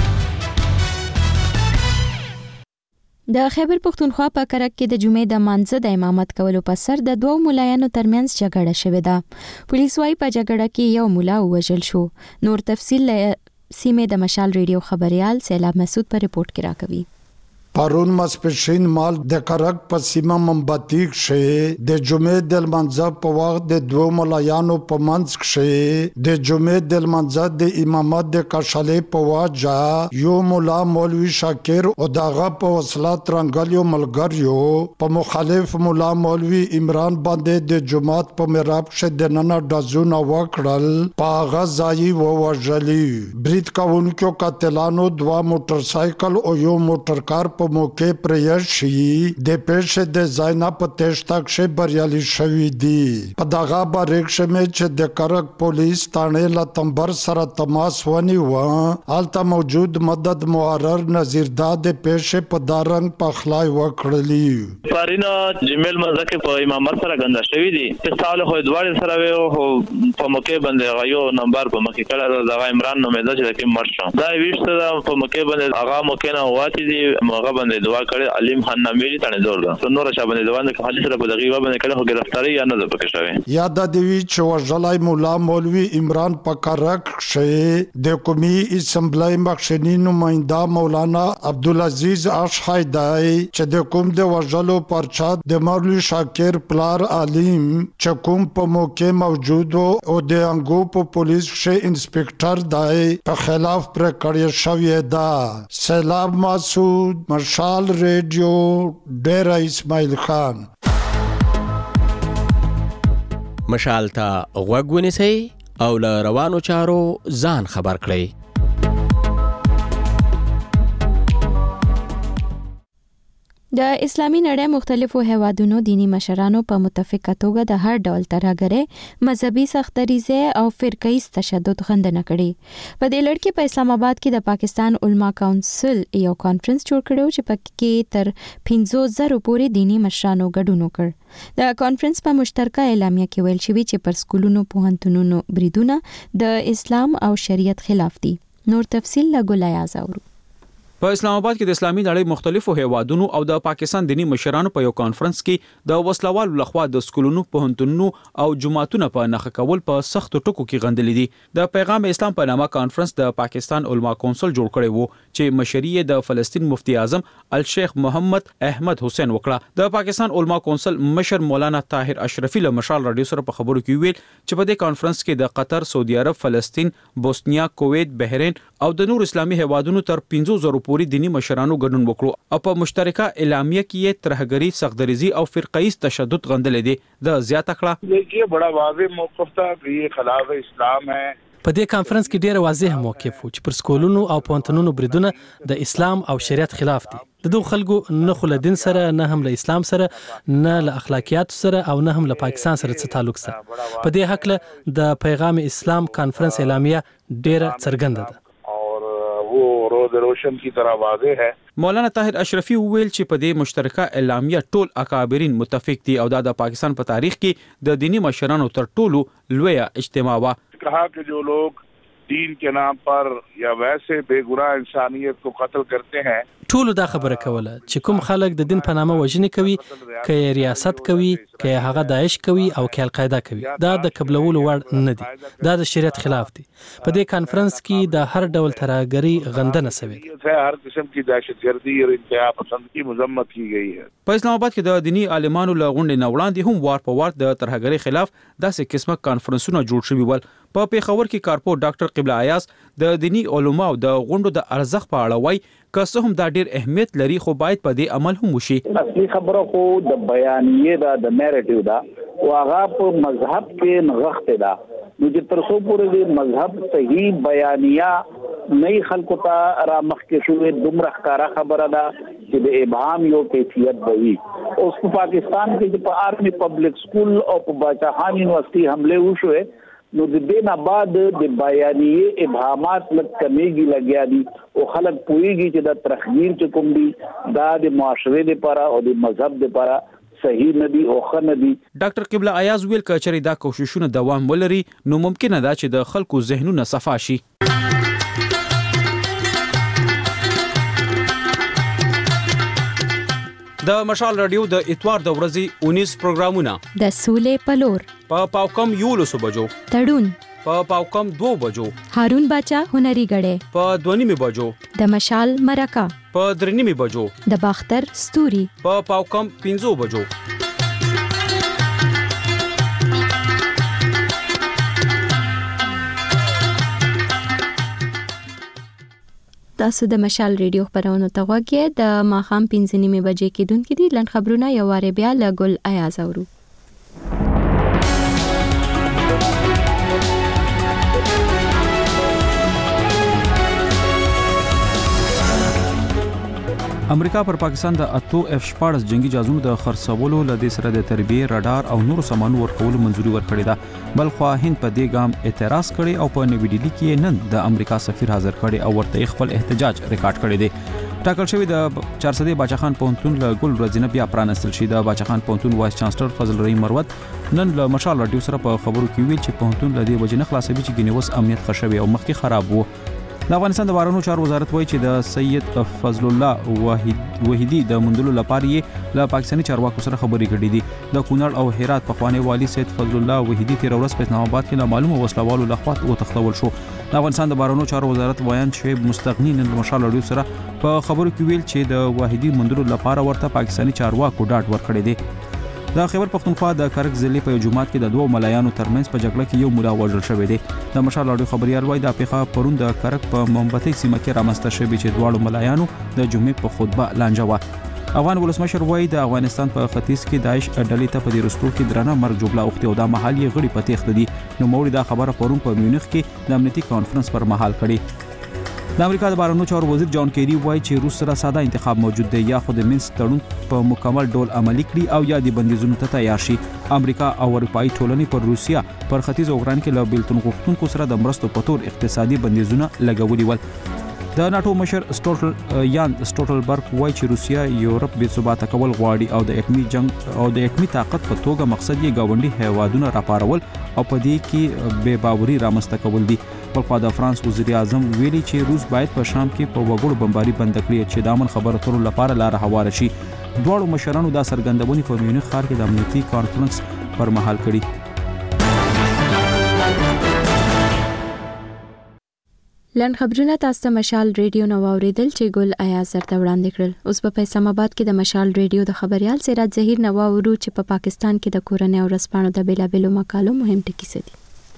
د خیبر پختونخوا په کرک کې د جمعې د مانځه د امامت کولو په سر د دوو مولایانو ترمنځ جګړه شوې ده. پولیس وايي په جګړه کې یو مولا ووژل شو. نور تفصیل سیمه د مشال ریډیو خبريال سیلاب مسعود په ریپورت کې راکوي. پرون ماسپښین مال د کرک په سیمه منبتیک شه د جمعې د منځ په وخت د دوه مولایانو په منځ کې د جمعې د منځ د امامت د کشلې په واجا یو مولا مولوی شاکر او دغه په وصلات رنگلیو ملګریو په مخالف مولا مولوی عمران باندې د جمعات په محراب کې د نن دزونه وکړل په غزايي ووجلی برید کاونکو قاتلانو دوه موټر سایکل او یو موټر کار په موقع پر شي د پېښې د زینا په تشتاک شه بریالي شوی دی. په دغه باریک شمه چې د کرک پولیس تانه لا تنبر سره تماس ونی و الته موجود مدد محرر نذیرداد پېښې په دارنګ په خلای وکړلی پارینا جمیل مزکه په امامت سره غندا شوی دی استعال خو دوړ سره و په موقع باندې غيو نمبر په مخې کړه د عمران نو مزه چې کې مرشه دا ویشته په موقع باندې هغه موقع نه واتی دی باندې دعا کړي علیم خان نامیری تنه زور ده نور شابه باندې د خالص سره په دغه باندې کله هو گرفتاری یا نه ده پکې شوی یاد د وی چې وجلای مولا مولوی عمران پکرک شه د قومي اسمبلی مخشنی نماینده مولانا عبدالعزیز اشحیدای چې د کوم د وجلو پرچا د مولوی شاکر پلار علیم چې کوم په موقع موجود او د انګو په پولیس شه انسپکټر دای په خلاف پر کړی شوی دا. سیلاب مسعود مشال ریڈیو ډیره اسماعیل خان. مشال ته غوږ ونیسئ او له روانو چارو ځان خبر کړئ. د اسلامي نړۍ مختلفو هیوادونو دینی مشرانو په متفقه توګه د هر ډول ترهګرۍ مذهبي سختدریزۍ او فرقه‌ایز تشدد غندنه کړې. په دې لړ کې په اسلام آباد کې د پاکستان علما کونسل یو کانفرنس جوړ کړو چې پکې تر 500,000 پورې دینی مشرانو ګډون وکړ. د کانفرنس په مشترکه اعلامیه کې ویل شوی چې پر سکولونو پوهنتونونو بریدونه د اسلام او شریعت خلاف دي. نور تفصیل له ګلای ازاورو. په اسلام آباد کې د اسلامي نړۍ مختلفو هیوادونو او د پاکستان دینی مشرانو په یو کانفرنس کې د وسلوال لخوا د سکولونو پوهنتونونو او جماعتونو په نخښه کول په سخت ټکو کې غندلې دي. د پیغام اسلام په نامه کانفرنس د پاکستان علما کونسل جوړ کړی وو چې مشري د فلسطین مفتی اعظم الشیخ محمد احمد حسین وکړه. د پاکستان علما کونسل مشر مولانا طاهر اشرفی له مشال رادیو سره په خبرو کې ویل چې په دې کانفرنس کې د قطر، سعودي عرب، فلسطین، بوسنیا، کویت، بحرین او د نور اسلامي هیوادونو تر 500,000 پورې دینی مشرانو ګډون وکړو او په مشترکه اعلامیه کې ترهګری، سختدریزي او فرقه‌ایز تشدد غندلې دي. د زیاته کړه یہ بڑا واضح موقف تھا کہ یہ خلاف اسلام ہے. په دې کانفرنس کې ډېر واضح موقف و چې پر سکولونو او پوهنتونونو بریدونه د اسلام او شریعت خلاف دي. د دوه خلکو نه خو له دین سره، نه هم له اسلام سره، نه له اخلاقیات سره او نه هم له پاکستان سره څه تعلق سره. په دې حق له د پیغام اسلام کانفرنس اعلامیه ډېر څرګنده ده. वो रोज रोशन की तरह वाضح है. مولانا طاهر اشرفی ویل چې په دې مشترکه اعلامیه ټول اکابرین متفق دي او د پاکستان په تاریخ کې د دینی مشرانو تر ټولو لویه اجتماع وا. کہا کہ جو لوگ دین کے نام پر یا ویسے بے گناہ انسانیت کو قتل کرتے ہیں ټول دا خبره کوله چې کوم خلک د دین په نامه وژنې کوي، که ریاست کوي، که هغه داعش کوي او که القاعده کوي، دا د قبلولو وړ نه دي. دا د شریعت خلاف دي. په دې کانفرنس کې د هر ډول ترهګرۍ غندنه شوې ده. هر قسم کی دهشتګردي او انتها پسند کی مذمت کی گئی ہے. په اسلام آباد کې د دینی عالمانو له غونډې نه وړاندې هم وار په وار د ترهګرۍ خلاف داسې قسمه کانفرنسونه جوړ شوي ول. په پیښور کې کارپور ډاکټر قبله ایاز د دینی علماء او د غونډو د ارزښت په اړه وایي که څه هم دا ډیر اهمیت لري خو باید په دې عمل هم وشي. اصلي خبره خو د بیانیه د نیریټیو دا او هغه په مذهب کې نغښته ده. نو چې تر څو پورې د مذهب صحیح بیانیه نه خلکو ته را مخکې شوې دومره ښکارا خبره ده چې د ابهام یو کیفیت وي. اوس په پاکستان کې په آرمي پبلک سکول او په باچا خان یونیورسيټي حمله وشوه نو د دې نه بعد د بیانیه ابهامات لږ کمیږي لګیا دي او خلک پوهیږي چې د ترخیر چې کوم دي دا د معاشره لپاره او د مذهب لپاره صحیح نه دي او ښه نه دي. ډاکټر قبله ایاز ویل کچري دا کوششونه دوام ولري نو ممکنه ده چې د خلکو ذهنونه صفا شي. د مشال رادیو د اتوار د ورځې 19 پروګرامونه د سولې پلور په پاوکم 11 بجو تړون په پاوکم 2 بجو هارون باچا هنري غړې په 2:30 بجو د مشال مرکه په 3:30 بجو د باختر ستوري په پاوکم 15 بجو تاسو د مشال ریډیو خبرونه ته غوږی د ماخام 5:30 بجې کېدونکې دي لن خبرونه یو واره بیا له ګل ایاز اورو. امریکا پر پاکستان د اتو F-14 جنگي جهازونو د خرڅولو لدې سره د تربیه رادار او نور سامانو ورکولو منځوري ورکړې ده، بل خو هند په دې ګام اعتراض کړي او په نوې ډیلي کې نن د امریکا سفیر حاضر کړي او ورته خپل احتجاج ریکارډ کړی دی. ټاکل شوی د 400 باچا خان پونتون له ګل ورځنه بیا پرانستل شي. د باچا خان پونتون وایس چانسلر فضل رحیم مروت نن له مشال رادیو سره په خبرو کې ویل چې پونتون له دې وجې نه خلاصوي چې ګینوس امنیت خښوي او مخکې خراب وو. د افغانستان د بهرنیو چارو وزارت وایي چې د سید فضل الله وحیدی د مندلو لپاره یې له پاکستاني چارواکو سره خبرې کړې دي. د کونړ او هرات پخوانی والی سید فضل الله وحیدی تیر ورځ په اسلام آباد کې له معلومه وسلوالو لخوا وتښتول شو. د افغانستان د بهرنیو چارو وزارت ویان شعیب مستغنی نن مشال رادیو سره په خبرو کې ویل چې د وحیدی مندلو لپاره ورته پاکستاني چارواکو ډاډ ورکړی دی. د خیبر پختونخوا د کرک ضلع په جمعات کې د دوه ملایانو ترمنځ په جګړه کې یو مولا وژل شوی دی. د مشال رادیو خبريال وایي د پیښه پرون د کرک په مومبتي سیمه کې رامنځته شوې چې دواړو ملایانو د جمعې په خطبه لانجه وه. افغان ولسمشر وایي د افغانستان په ختیځ کې داعش ډلې ته په دې رستو کې درنه مرګ جوړه اوختي او د محل یې غړي په تېښته دي. نو موري دا خبره پرون په میونخ کې د امنیتي کانفرنس پر مهال کړي. د امریکا د بهرنیو چارو وزیر جان کیری وایي چې روس سره ساده انتخاب موجود دی، یا خو د مینسک تړون په مکمل ډول عملي کړي او یا د بندیزونو ته تیار شي. امریکا او اروپایي ټولنې پر روسیا پر ختیځ اوکران کې له بیلتون غوښتونکو سره د مرستو په تور اقتصادي بندیزونه لګولي ول. د ناتو مشر سټولټنبرګ وایي چې روسیا یورپ بې ثباته کول غواړي او د اټومي جنگ او د اټومي طاقت په توګه مقصد یې ګاونډي هیوادونه راپارول او په دې کې بې باوري رامنځته کول دي. بلخوا د فرانس وزیر اعظم ویلي چې روس باید په شام کې په وګړو بمباري بند کړي چې د امن خبرو اترو لپاره لار هواره شي. دواړو مشرانو دا څرګندونې په میونخ ښار کې د امنیتي کانفرنس پر مهال کړي. لن خبرونه تاسو ته مشال ریډیو نو اوریدل چې ګل ایاز درته وړاندې کړل. اوس په اسلام آباد کې د مشال ریډیو د خبريال سراج ظهیر نو اورو چې په پاکستان کې د کورنۍ او رسپانو د بیلابېلو مقالو مهم ټکي څه دي.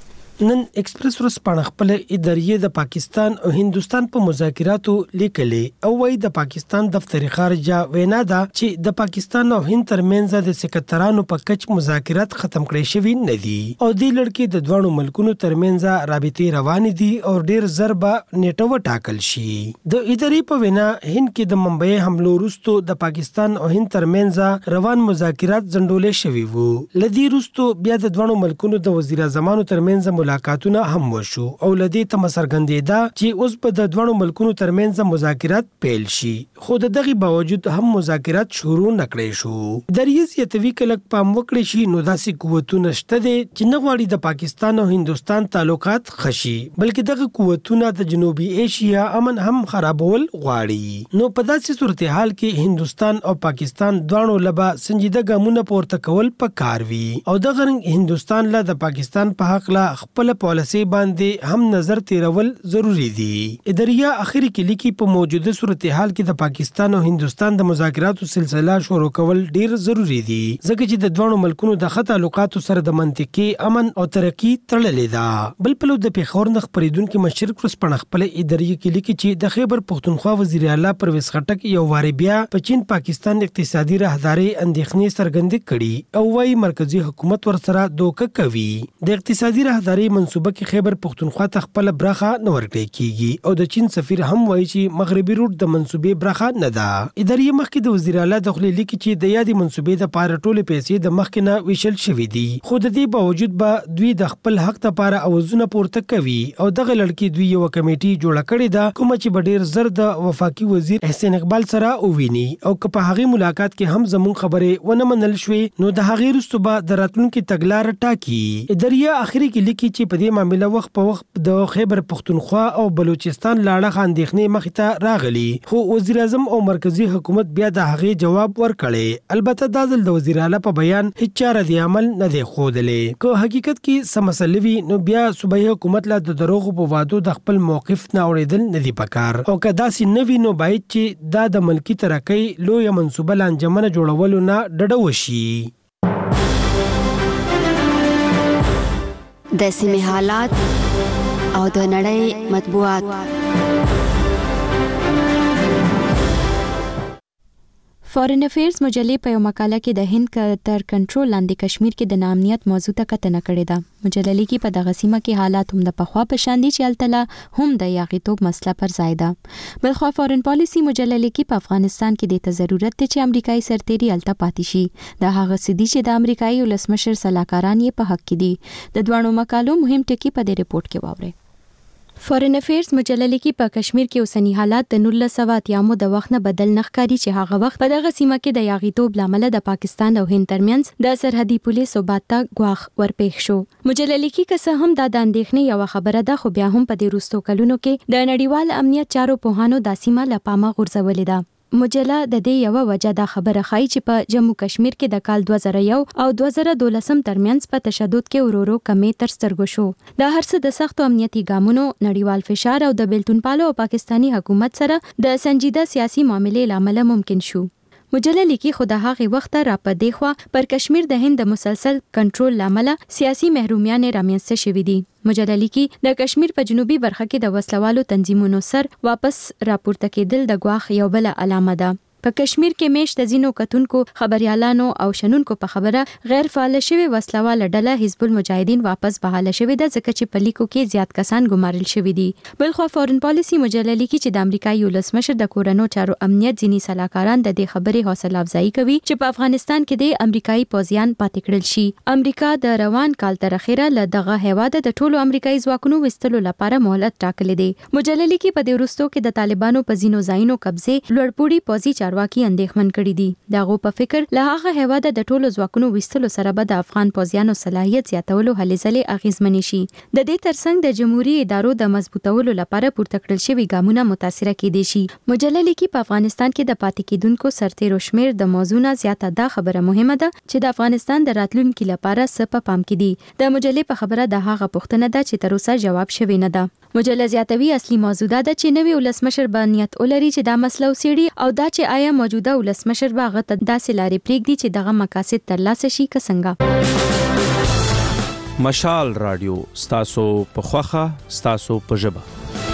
نن ایکسپریس ورځپاڼه خپل ادارې د پاکستان او هندستان په مذاکراتو لیکلې او وايي د پاکستان دفتر خارجه وینا ده چې د پاکستان او هند ترمنځ د سکترانو په کچ مذاکرات ختم کړي شوی نه دي او د لړکې د دوه ملکونو ترمنځ رابطې روان دي او ډیر ضربه نیټه وټاکل شي. د ادارې په وینا هند کې د ممبئی حملو وروسته د پاکستان او هند ترمنځ روان مذاکرات ځنډول شوي وو. لدی وروسته بیا د دوه ملکونو د وزیر اعظمانو ترمنځ ملاقاتونه هم وشو او لدی ته مسرګندېدا چې اوس په د دوه ملکونو ترمنځ مذاکرات پیل شي، خو دغه باوجود هم مذاکرات شروع نکړي شو. دریز یتوی کلک پام وکړي شي نو داسې قوتونه شته دي چې نه غواړي د پاکستان او هندستان تعلقات خشي، بلکې دغه قوتونه د جنوبي ایشیا امن هم خرابول غواړي. نو په داسې صورتحال کې هندستان او پاکستان دواړو لبا سنجیده ګامونه پورته کول پکار وي او د غرنګ هندستان له د پاکستان په حق لا خپل پالیسي باندې هم نظر تیرول ضروری دي. اداریا اخري کې لیکي په موجوده صورتحال کې د پاکستان او هندستان د مذاکراتو سلسله شروع کول ډیر ضروری دي ځکه چې د دوه ملکونو د خط تعلقاتو سره د منطقي امن او ترقی تړلې ده. بل په لور د پیښور نخ پریدونکو مشرق ورسپڼ خپل ادارې کې لیکي چې د خیبر پختونخوا وزیر اعلی پرویز خټک یو واری بیا په چین پاکستان اقتصادي راهداري اندېښنې څرګندې کړي او وايي مرکزی حکومت ورسره دوکه کوي. د اقتصادي راهداري منصوبه کې خیبر پختونخوا ته خپل برخه نه ورکړي کیږي او د چین سفیر هم وایي چې مغربي روټ د منصوبې برخه نه ده. ادارې مخکې د وزیر اعلی داخلي لیکي چې د یادې منصوبې د پاره ټولې پیسې د مخکې نه ویشل شوې دي، خو د دې باوجود به دوی د خپل حق لپاره اوازونه پورته کوي او دغه لړکی دوی یو کمیټي جوړه کړې ده کوم چې ډیر زر د وفاقي وزیر احسان اقبال سره وویني او که په هغه ملاقات کې هم زمون خبره ونه منل شوې نو د هغه رستوبه د راتلونکو تګلار ټاکي. ادارې اخري کې لیکي چې په دې معاملې وخت په وخت د خیبر پختونخوا او بلوچستان لاړه اندېښنې مخې ته راغلي، خو وزیر اعظم او مرکزی حکومت بیا د هغې جواب ورکړی. البته دا ځل د وزیر اعلی په بیان هیڅ چاره د عمل نه دی ښودلی. که حقیقت کې څه مسله وي نو بیا صوبایي حکومت لا د دروغو په وعدو د خپل موقف نه اورېدل نه دي پکار، او که داسې نه وي نو باید چې دا د ملکي ترقۍ لویه منصوبه له انجمنه جوړولو نه ډډه وشي. د سیمې حالات او د نړۍ مطبوعات. فارن افیرز مجلې په یو مقاله کې د هند تر کنټرول لاندې کشمیر کې د ناامنیت موضوع ته کتنه کړې ده. مجلې لیکي په دغه سیمه کې حالات هم د پخوا په شان دي چې هلته هم د یاغیتوب مسله پر ځای ده. بلخوا فارن پالیسي مجلې لیکي په افغانستان کې د ته ضرورت دی چې امریکایي سرتیري هلته پاتې شي. د هغه څه دي چې د امریکایي ولسمشر سلاکاران یې په حق کې دي. د دواړو مقالو مهم ټکي په دې ریپورت کې واورئ. فارن افیرز مجله لیکي په کشمیر کې اوسنی حالات د 1980 د وخت نه بدل نه ښکاري چې هغه وخت په دغه سیمه کې د یاغیتوب لامل د پاکستان او هند ترمنځ د سرحدي پولیس او باتا غواخ ورپېښ شو. مجله لیکي که څه هم دا د اندېښنې یو خبره ده، خو بیا هم په دې وروستو کلونو کې د نړیوال امنیت چارو پوهانو دا سیمه له پامه غورځولې ده. مجله د دې یو وجه دا خبره ښایي چې په جموں کشمیر کې د کال 2001 او 2012 ترمنځ په تشدد کې ورورو کمی تر سترګو شو. دا هر څه د سختو امنیتي ګامونو، نړیوال فشار او د بیلتون پالو او پاکستانی حکومت سره د سنجیده سیاسي معاملې لامل ممکن شو. مجله لیکي خو د هغې وخت را پدې خوا پر کشمیر د هند د مسلسل کنټرول لامل سیاسي محرومیت رامنځته شوې دي. مجله لیکي د کشمیر په جنوبي برخه کې د وسلوالو تنظیمونو سر واپس راپورته کېدل د غواخ یو بل علامه ده. په کشمیر کې میش د ځینو کتونکو خبريالانو او شنونکو په خبره غیر فعال شوی وسلواله ډله حزب المجاهدین واپس بحاله شوې ده، ځکه چې په لیکو کې زیات کسان ګمارل شوي دي. بلخوا فارن پالیسي مجله لیکي چې د امریکایي ولسمشر د کورونو چارو امنیت ځینی سلاکاران د دې خبرې حوصله افزایی کوي چې په افغانستان کې د امریکایي پوځیان پاتې کړل شي. امریکا د روان کال تر اخره له دغه هیواد د ټولو امریکایي ځواکونو وستلو لپاره مهلت ټاکلې ده. مجله لیکي په دې وروستو کې د طالبانو په ځینو ځایونو قبضه لوړپوړي پوځي چارواکي اندېښمن کړي دي. دغه په فکر له هغه هیواد د ټولو ځواکونو وستلو سره به د افغان پوځیانو صلاحیت زیاتولو هلې ځلې اغیزمنې شي. د دې ترڅنګ د جمهوریت ادارو د مضبوطولو لپاره پورته کړل شوي ګامونه متاثره کېدي شي. مجله لیکي په افغانستان کې د پاتې کېدونکو سرتیرو شمیر د موضوع نه زیاته دا خبره مهمه ده چې د افغانستان د راتلونکي لپاره څه په پام کې دي. د مجلې په خبره د هغه پوښتنه ده چې تر اوسه جواب شوی نه ده. مجله زیاتوي اصلي موضوع ده چې نوی ولسمشر به نیت ولري چې دا مسله وڅېړي او دا چې آیا موجوده ولسمشر به هغه ته داسې لارې پرېږدي چې دغه مقاصد ترلاسه شي که څنګه. مشال رادیو ستاسو په خوخه ستاسو په ژبه.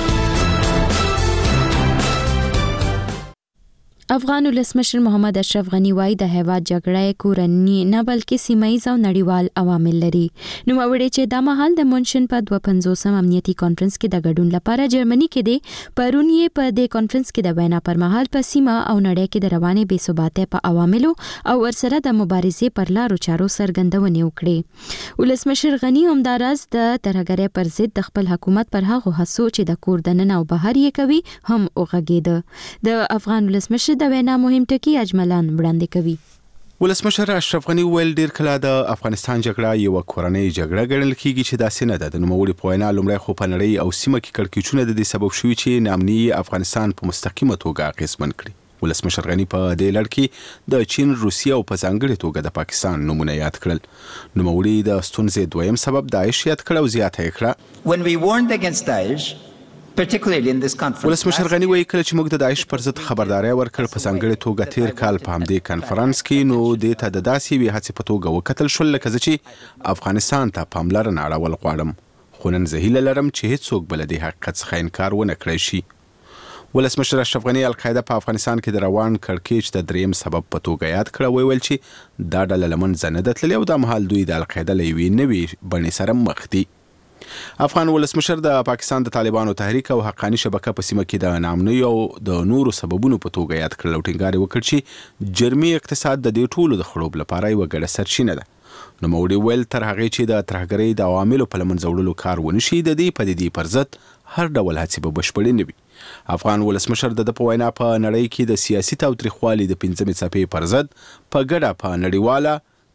افغان ولسمشر محمد اشرف غنی وايي د هیواد جګړه کورنۍ نه بلکې سیمایي او نړیوال عوامل لري. نو وړي چې د مهال د مونشن په 250 امنیتي کانفرنس کې د ګډون لپاره جرمني کې دی پرون یې په دې کانفرنس کې د وینا پر مهال په سیمه او نړۍ کې د روانې بې ثباتۍ په عواملو او ورسره د مبارزې پر لارو چارو څرګندونې وکړې. ولسمشر غنی همداراز د ترهګرۍ پر ضد د خپل حکومت پر هغو هڅو چې د کور دننه او بهر یې کوي هم وغږېده. د افغان ولسمشر د وینا مهم ټکی اجملان وړاندې کوي. ولسمشر اشرف غنی ویل ډیر کله د افغانستان جګړه یو کورنۍ جګړه ګڼل کیږي چې داسې نه ده. د نوموړي په وینا لومړی خو په نړۍ او سیمه کې کړکېچونه د دې سبب شوي چې ناامني افغانستان په مستقیمه توګه اغېزمن کړي. ولسمشر غنی په دې لړ کې د چین، روسیه او په ځانګړې توګه د پاکستان نومونه یاد کړل. نوموړي د ستونزې دویم سبب داعش یاد کړ او زیاته یې کړه. When we warned against Daesh, particularly in this conference, ولسمشر غنی وایي کله چې موږ د داعش پر ضد خبرداري ورکړ په ځانګړې توګه تیر کال په همدې کنفرانس کې، نو دې ته د داسې یوې هڅې په توګه وکتل شول لکه زه چې افغانستان ته پاملرنه اړول غواړم، خو نن زه هیله لرم چې هیڅوک به له دې حقیقت څخه انکار ونه کړی شي. ولسمشر اشرف غنی القاعده په افغانستان کې د روان کړکېچ د دریم سبب په توګه یاد کړ. ویل چې دا ډله له منځه نه ده تللې او دا مهال دوی د القاعده له یوې نوې بڼې سره مخ دي. افغان ولسمشر د پاکستان د طالبانو تحریک او حقانی شبکه په سیمه کې د ناامنۍ او د نورو سببونو په توګه یاد کړل او ټینګار وکړ چې جرمي اقتصاد د دې ټولو د خړوب لپاره یوه ګډه سرچینه ده. نوموړي ویل تر هغې چې د ترهګرۍ د عواملو په له منځه وړلو کار ونه شي د دې پدیدې پر ضد هر ډول هڅې به بشپړې نه وي. افغان ولسمشر د په وینا په نړۍ کې د سیاسي تاوتریخوالي د 5مې څپې پر ضد په ګډه په نړیواله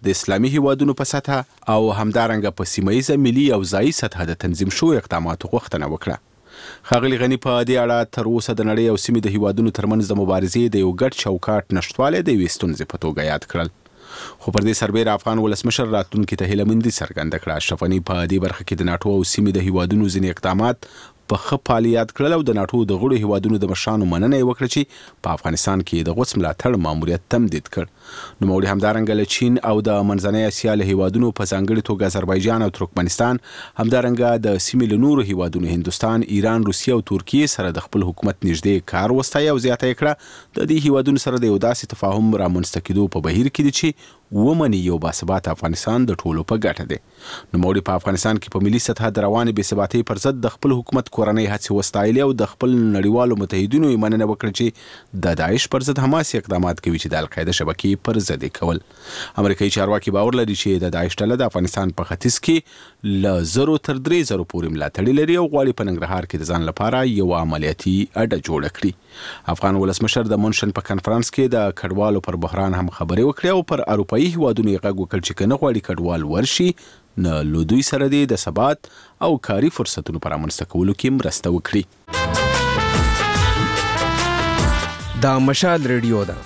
د اسلامي هیوادونو په سطحه او همدارنګه په سیمه ملي او ځایي سطحه د تنظیم شوو اقداماتو غوښتنه وکړه. ښاغلي غني په دې اړه تر اوسه د نړۍ او سیمې د هیوادونو ترمنځ د مبارزې د یو ګډ چوکاټ نشټوالی د یوې ستونزې په توګه یاد کړل. خو پر دې سربېره افغان ولسمشر راتلونکي ته هیلهمندي څرګنده کړه. اشرف غني په دې برخه کې د ناټو او سیمې د هیوادونو ځینې اقدامات په ښه فعالیت کړل او د ناټو د غړو هیوادونو د مشرانو مننه یې وکړه چې په افغانستان کې د غوڅ ملاتړ ماموریت تمدید کړ. نوموړي همدارنګه له چین او د منځنۍ اسیا له هیوادونو په ځانګړي توګه آذربایجان او ترکمنستان همدارنګه د سیمې له نورو هیوادونو هندوستان، ایران، روسیه او ترکیې سره د خپل حکومت نږدې کار وستایه او زیاته یې کړه د دې هیوادونو سره د یو داسې تفاهم رامنځته کېدو په بهیر کې دي چې ومني یو باثباته افغانستان د ټولو په ګټه دی. نوموړي په افغانستان کې په ملي سطحه د روانې بې ثباتۍ پر ضد د خپل حکومت کورنۍ هڅې وستایلې او د خپل نړیوالو متحدینو یې مننه وکړه چې د داعش پر ضد حماسي اقدامات کوي چې د القاعده شبکې پر ضد یې کول. امریکایي چارواکي باور لري چې د داعش ډله د افغانستان په ختیځ کې له 0 تر 3 زره پورې ملاتړي لري او غواړي په ننګرهار کې د ځان لپاره یو عملیاتي اډه جوړه کړي. افغان ولسمشر د منشن په کنفرانس کې د کډوالو پر بحران هم خبرې وکړې او پر اروپایي هیوادونو یې غږ وکړ چې کنه غواړي کډوال ورشي نه له دوی سره د ثبات او کاري فرصتونو پر رامنځته کولو کې مرسته وکړي. دا مشال ریډیو ده.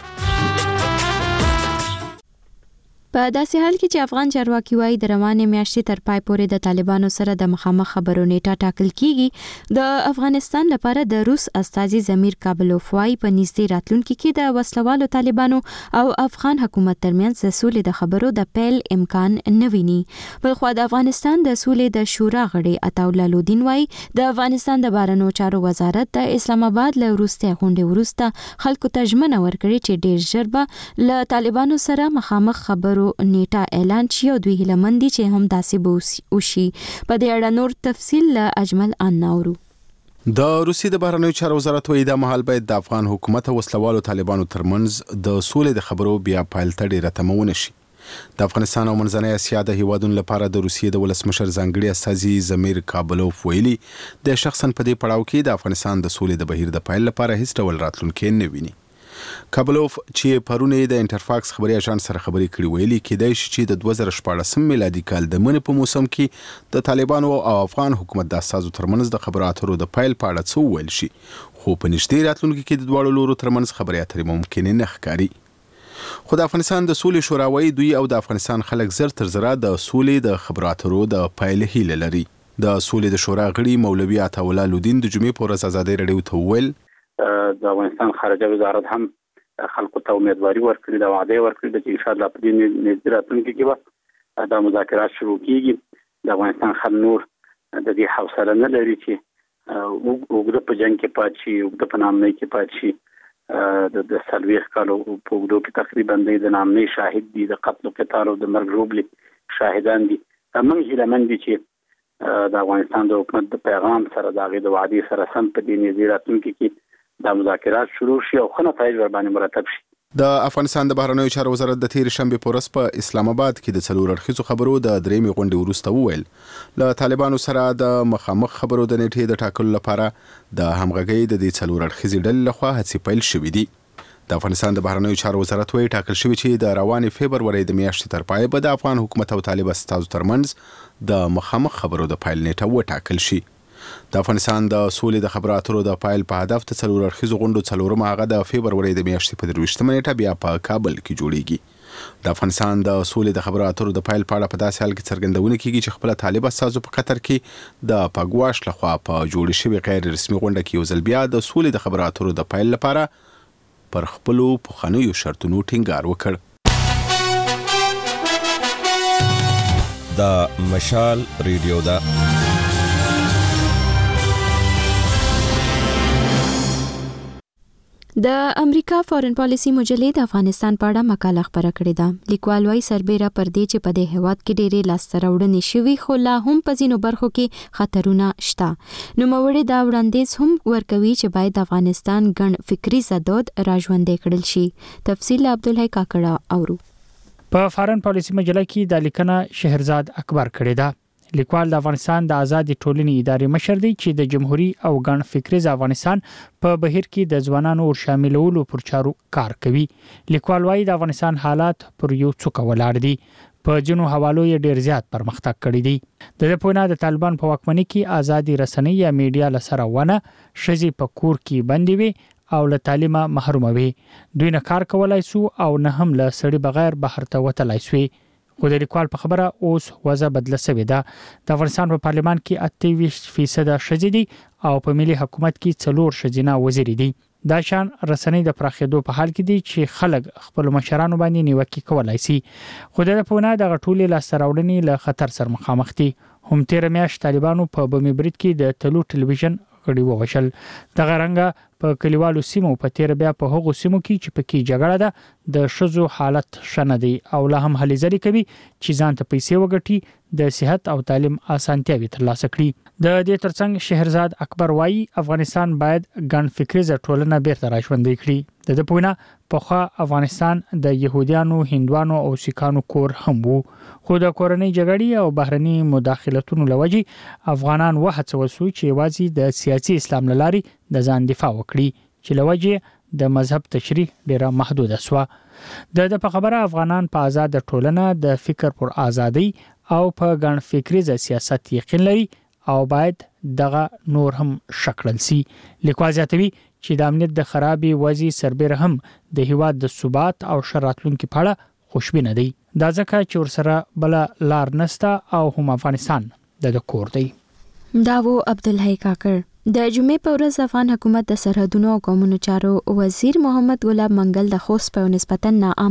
په داسې حال کې چې افغان چارواکي وايي د روانې میاشتې تر پای پورې د طالبانو سره د مخامخ خبرو نیټه ټاکل کیږي، د افغانستان لپاره د روس استازي ضمیر کابلوف وايي په نږدې راتلونکي کې د وسلوالو طالبانو او افغان حکومت ترمنځ د سولې د خبرو د پیل امکان نه ویني. بلخوا د افغانستان د سولې د شورا غړي عطاالله لودین وايي د افغانستان د بهرنیو چارو وزارت د اسلام آباد له وروستۍ غونډې وروسته خلکو ته ژمنه ورکړې چې ډېر ژر به له طالبانو سره مخامخ خبرو نیټه اعلان شي او دوی هیلهمندي چې هم داسې به وشي. په دې اړه نور تفصیل له اجمل اناورو. د روسیې د بهرنیو چارو وزارت وايي دا مهال باید د افغان حکومت او وسلوالو طالبانو ترمنځ د سولې د خبرو بیا پایل ته ډېره تمه ونه شي. د افغانستان او منځنۍ اسیا د هیوادونو لپاره د روسیې د ولسمشر ځانګړي استازي ضمیر کابلوف ویلي د شخصا په دې پړاو کې د افغانستان د سولې د بهیر د پایل لپاره هیڅ ډول راتلونکی نه ویني. کابلوف چې پرونی د انټرفاکس خبري اژانس سره خبرې کړې ویلي کېدای شي چې د 2014 میلادي کال د منې په موسم کې د طالبانو او افغان حکومت د اساسو ترمنځ د خبرو اترو د پایل په اړه څه ویل شي، خو په نږدې راتلونکي کې د دواړو لورو ترمنځ خبرې اترې ممکن نه ښکاري. خو د افغانستان د سولې شورا وايي دوی او د افغانستان خلک زر تر زره د سولې د خبرو اترو د پایل هیله لري. د سولې د شورا غړي مولوي عطاالله لودین د جمعې په ورځ ازادي رادیو ته وویل د افغانستان خارجه وزارت هم خلکو ته امیدواري ورکړي د وعده ورکړي چې ان شاء الله په دې نږدې راتلونکي کې به دا مذاکرات شروع کیږي. د افغانستان خلک نور د دې حوصله نه لري چې وګړه په جنگ کې پات شي، وګړه په نامنۍ کې پات شي. د سلويخ کالو په وګړو کې تقریبا د نامنۍ شاهد دي، د قتل او قتال او د مرګ روبلي شاهدان دي. موږ هیلهمند دي چې د افغانستان د حکومت د پیغام سره د هغې د وعدې سره سم په دې نږدې راتلونکي کې دا مذاکرات شروع شي او ښه نتایج ورباندې مرتب شي. د افغانستان د بهرنیو چارو وزارت د تیر شنبه په ورځ په اسلام آباد کې د 4 اړخیزو خبرو د درېمې غونډې وروسته وویل له طالبانو سره د مخامخ خبرو د نیټې د ټاکلو لپاره د همغږۍ د دې 4 اړخیزې ډلې لخوا هڅې پیل شوې دي. د افغانستان د بهرنیو چارو وزارت وايي ټاکل شوی چې د روانې فبرورۍ د میاشتې تر پای به د افغان حکومت او طالب استازو ترمنځ د مخامخ خبرو د پایل نیټه وټاکل شي. د افغانستان د سولې د خبرو اترو د پایل په هدف د 4 اړخیزو غونډو څلورمه هغه د فبرورۍ د میاشتې په 23 نیټه بیا په کابل کې جوړیږي. د افغانستان د سولې د خبرو اترو د پایل په اړه په داسې حال کې څرګندونه کیږي چې خپل طالب استازو په قطر کې د پګواش لخوا په جوړ شوی غیر رسمي غونډه کې یو ځل بیا د سولې د خبرو اترو د پایل لپاره پر خپلو پخوانیو شرطونو ټینګار وکړ. دا مشال ریډیو ده. د امریکا فورن پالیسی مجلې د افغانستان په اړه مقاله خپره کړې ده. لیکوال وايي سربېره پر دې چې په دې هېواد کې ډېرې لاسته راوړنې شوي خو لا هم په ځینو برخو کې خطرونه شته. نوموړی دا وړاندیز هم ورکوي چې باید د افغانستان ګڼ فکري ضدود راژوندی کړل شي. تفصیل عبدالحی کاکړه اورو. په فورن پالیسی مجله کې د لیکنه شهرزاد اکبر کړې ده. لیکوال د افغانستان د آزادي ټولنې ادارې مشر دی چې د جمهوریت او ګڼ فکریز افغانستان په بهیر کې د ځوانانو ور شاملولو پر چارو کار کوي. لیکوال وايي د افغانستان حالات پر یو څوک ولاړ دي. په جنو حوالو یې ډیر زیات پرمختګ کړی دی. د پونا د طالبان په واکمنۍ کې ازادي رسنۍ یا میډیا لسره ونه شزي په کور کې بندي وي او له تعلیمه محروم وي. دوی نه کار کولای سو او نه هم له سړي بغیر بهر ته وتلای سوی. خو د لیکوال په خبره اوس وضع بدله شوې ده. د افغانستان په پارلمان کې 28% شزي دي او په ملي حکومت کې 4 شزینه وزیر دي. دا شان رسنۍ د پراخېدو په حال کې دي چې خلک خپل مشرانو باندې نیوکه کولای شي. خو د پونه د غټولې لاسراوړنې له خطر سره مخامخ دي. هم تیر میاشت طالبانو په بمي برید کې د تلو ټلویزیون غړي ووشل. د غرنګ په کلیوالو سیمو په تیر بیا په هغو سیمو کې چې پکې جګړه ده د شذو حالت شنه دي او له هم هلي ځلې کوي چې ځان ته پیسې وګټي د صحت او تعلیم اسانتیاوي ترلاسه کړي. د دې ترڅنګ شهرزاد اکبر وایي افغانستان باید ګڼ فکریزه ټولنه بیرته راژوندي کړي. د پونه پخوا افغانستان د يهودانو، هندوانو او سیکانو کور هم وو. خو د کورنۍ جګړې او بهرني مداخلتونو لوجي افغانان وهڅول شو چې یوازې د سیاسي اسلام لاري د ځان دفاع وکړي چې لوجي د مذهب تشریح ډیره محدوده شو. د په خبره افغانان په آزاد ټولنه د فکر پر ازادي او په ګڼ فکریزه سیاست یقین لري او باید دغه نور هم شکل سي. لیکوال زیاتوي چې د امنیت د خرابي وضعي سربېره هم د هیواد د ثبات او شراتلونکو په اړه خوشبینه دي. دا ځکه چې ورسره بل لار نسته او هم افغانستان د کور دی. داو عبدالحی کاکر د جمعې په ورځ افغان حکومت د سرحدونو او قومونو چارو وزیر محمد ګلاب منګل د خوست په نسبتا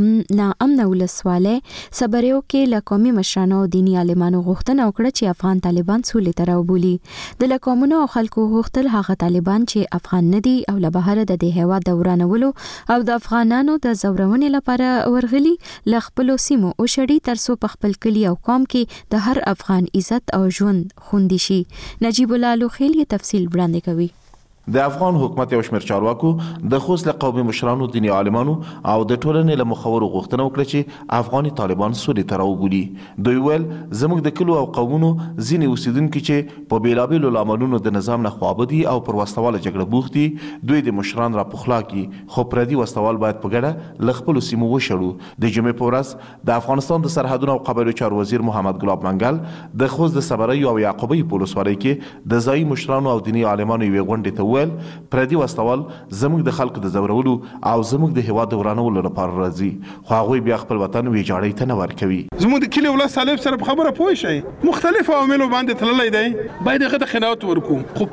ناامن ولسواله صبريو کې له قومي مشرانو او دینی عالمانو غوښتنه وکړه چې افغان طالبان سولې ته راوبولي. د قومونو او خلکو غوښتل هغه طالبان چې افغان ندي او له بهر د دې هیواد دورانولو او د افغانانو د زورونې لپاره ورغلي ل خپل سیمو او شړی ترسو په خپل کلی او قوم کې د هر افغان عزت او ژوند خوندي شي. نجیب الله لوخیل یې تفصیل کوي. د افغان حکومت یو شمېر چارواکو د خوست له قومي مشرانو، دیني عالمانو او د ټولنې له مخورو غوښتنه وکړه چې افغاني طالبان سولې ته راوبولي. دوی ویل زموږ د کلو او قومونو ځینې اوسیدونکي چې په بیلابیلو لاملونو د نظام نه خوابدي او پر وسوال جګړه بوخت دي، دوی د مشران را پخلا کی خو پردي وسوال باید په ګډه ل خپل سیمو وشړو. د جمعې په ورځ د افغانستان د سرحدونو او قبایلو چارو وزیر محمد ګلاب منګل د خوست د صبري او یعقوبی په ولسوالۍ کې د ځایي مشرانو او دیني عالمانو یوې غونډې ته پردي وسوال زموږ د خلکو د زورولو او زموږ د هیواد د ورانولو لپاره راځي، خو هغوی بیا خپل وطن ویجاړۍ ته نه ورکوي. زموږ د کلي ولس طالب سره په خبره پوه شي، مختلف عواملو باندې تللی دی، باید هغه ته قناعت ورکو. خو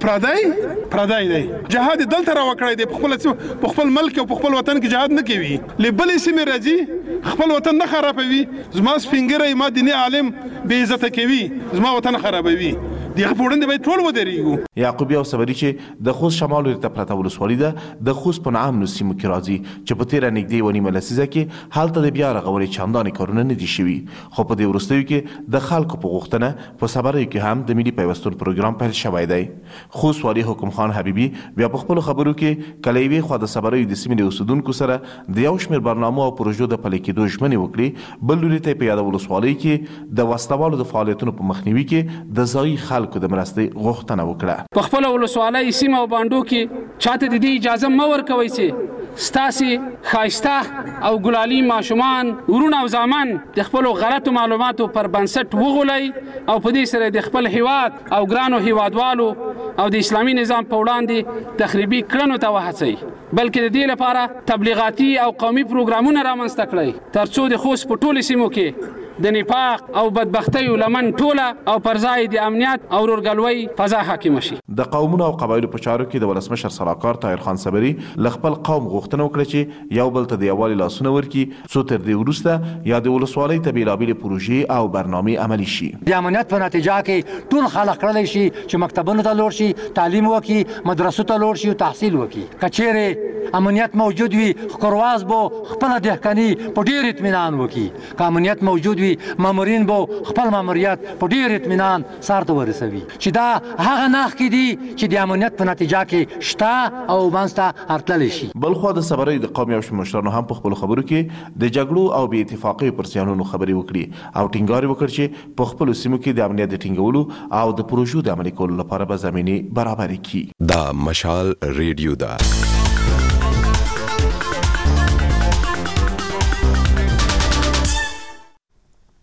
پردی دی جهاد دلته راوکړی دی، په خپل ملک او په خپل وطن کې جهاد نه کوي، له بلې سیمې راځي خپل وطن نه خرابوي. زما سپینګری ما دیني عالم بې عزته کوي، زما وطن خرابوي. دغه پوړند به ټول ودرېږو. یعقوبی او صبري چې د خوست شمال ته پرته ولسوالۍ ده د خوست په نعم نو سیمو کې راځي چې په تیره نږدې ونیمه لسیزه کې هلته د بیا رغونې چندانې کارونه نه دي شوي. خو په دې وروستیو کې د خلکو په غوښتنه په صبري کې هم د ملي پیوستون پروګرام پیل شوی دی. خوست والي حکم خان حبیبي بیا په خپلو خبرو کې کله یوې خوا د صبري د سیمې د اوسیدونکو سره د یو شمېر برنامو او پروژو د پلي کېدو ژمنې وکړي، بل لوري ته په یاده ولسوالۍ کې د وسلوالو د فعالیتونو په مخنیوي کې د ځایي خلکو د مرستې غوښتنه وکړه. په خپل ولسوالۍ سیمه او باندو کې چاته د دې اجازه مه ورکوئ چې ستاسې ښایسته او ګلالي ماشومان، ورونه او زامن د خپلو غلطو معلوماتو پر بنسټ وغولئ او په دې سره د خپل هیواد او ګرانو هیوادوالو او د اسلامي نظام په وړاندې تخریبي کړنو ته وهڅئ، بلکې د دې لپاره تبلیغاتي او قومي پروګرامونه رامنځته کړئ ترڅو د خوست په ټولو سیمو کې د نفاق او بدبختیو لمن ټوله او پر ځای د امنیت او ورورګلوۍ فضا حاکمه شي. د قومونو او قبایلو په چارو کې د ولسمشر سلاکار طاهر خان صبري له خپل قوم غوښتنه وکړه چې یو بل ته د یووالي لاسونه ورکړي څو تر دې وروسته یا د ولسوالۍ ته بېلابېلې پروژې او برنامې عملي شي. د امنیت په نتیجه کې ټول خلک کړلی شي چې مکتبونو ته لوړ شي، تعلیم وکړي، مدرسو ته لوړ شي او تحصیل وکړي. که چیرې امنیت موجود وي خکرواز بو خپله دهقاني په ډېر اطمینان وکړي، که امنیت موجود وي مامورین بو خپل ماموریت په ډېر اطمینان سر ته ورسوي. چې دا هغه نښې دي چې د امنیت په نتیجه کې شته او منځته ارتللی شي. بلخوا د صبري د قومي او مشرانو هم په خپلو خبرو کې د جګړو او بې اتفاقیو پر زیانونو خبرې وکړي او ټینګار وکړ چې په خپلو سیمو کې د امنیت د ټینګولو او د پروژو د عملي کولو لپاره به زمینې برابرې کړي. دا مشال ریډیو ده.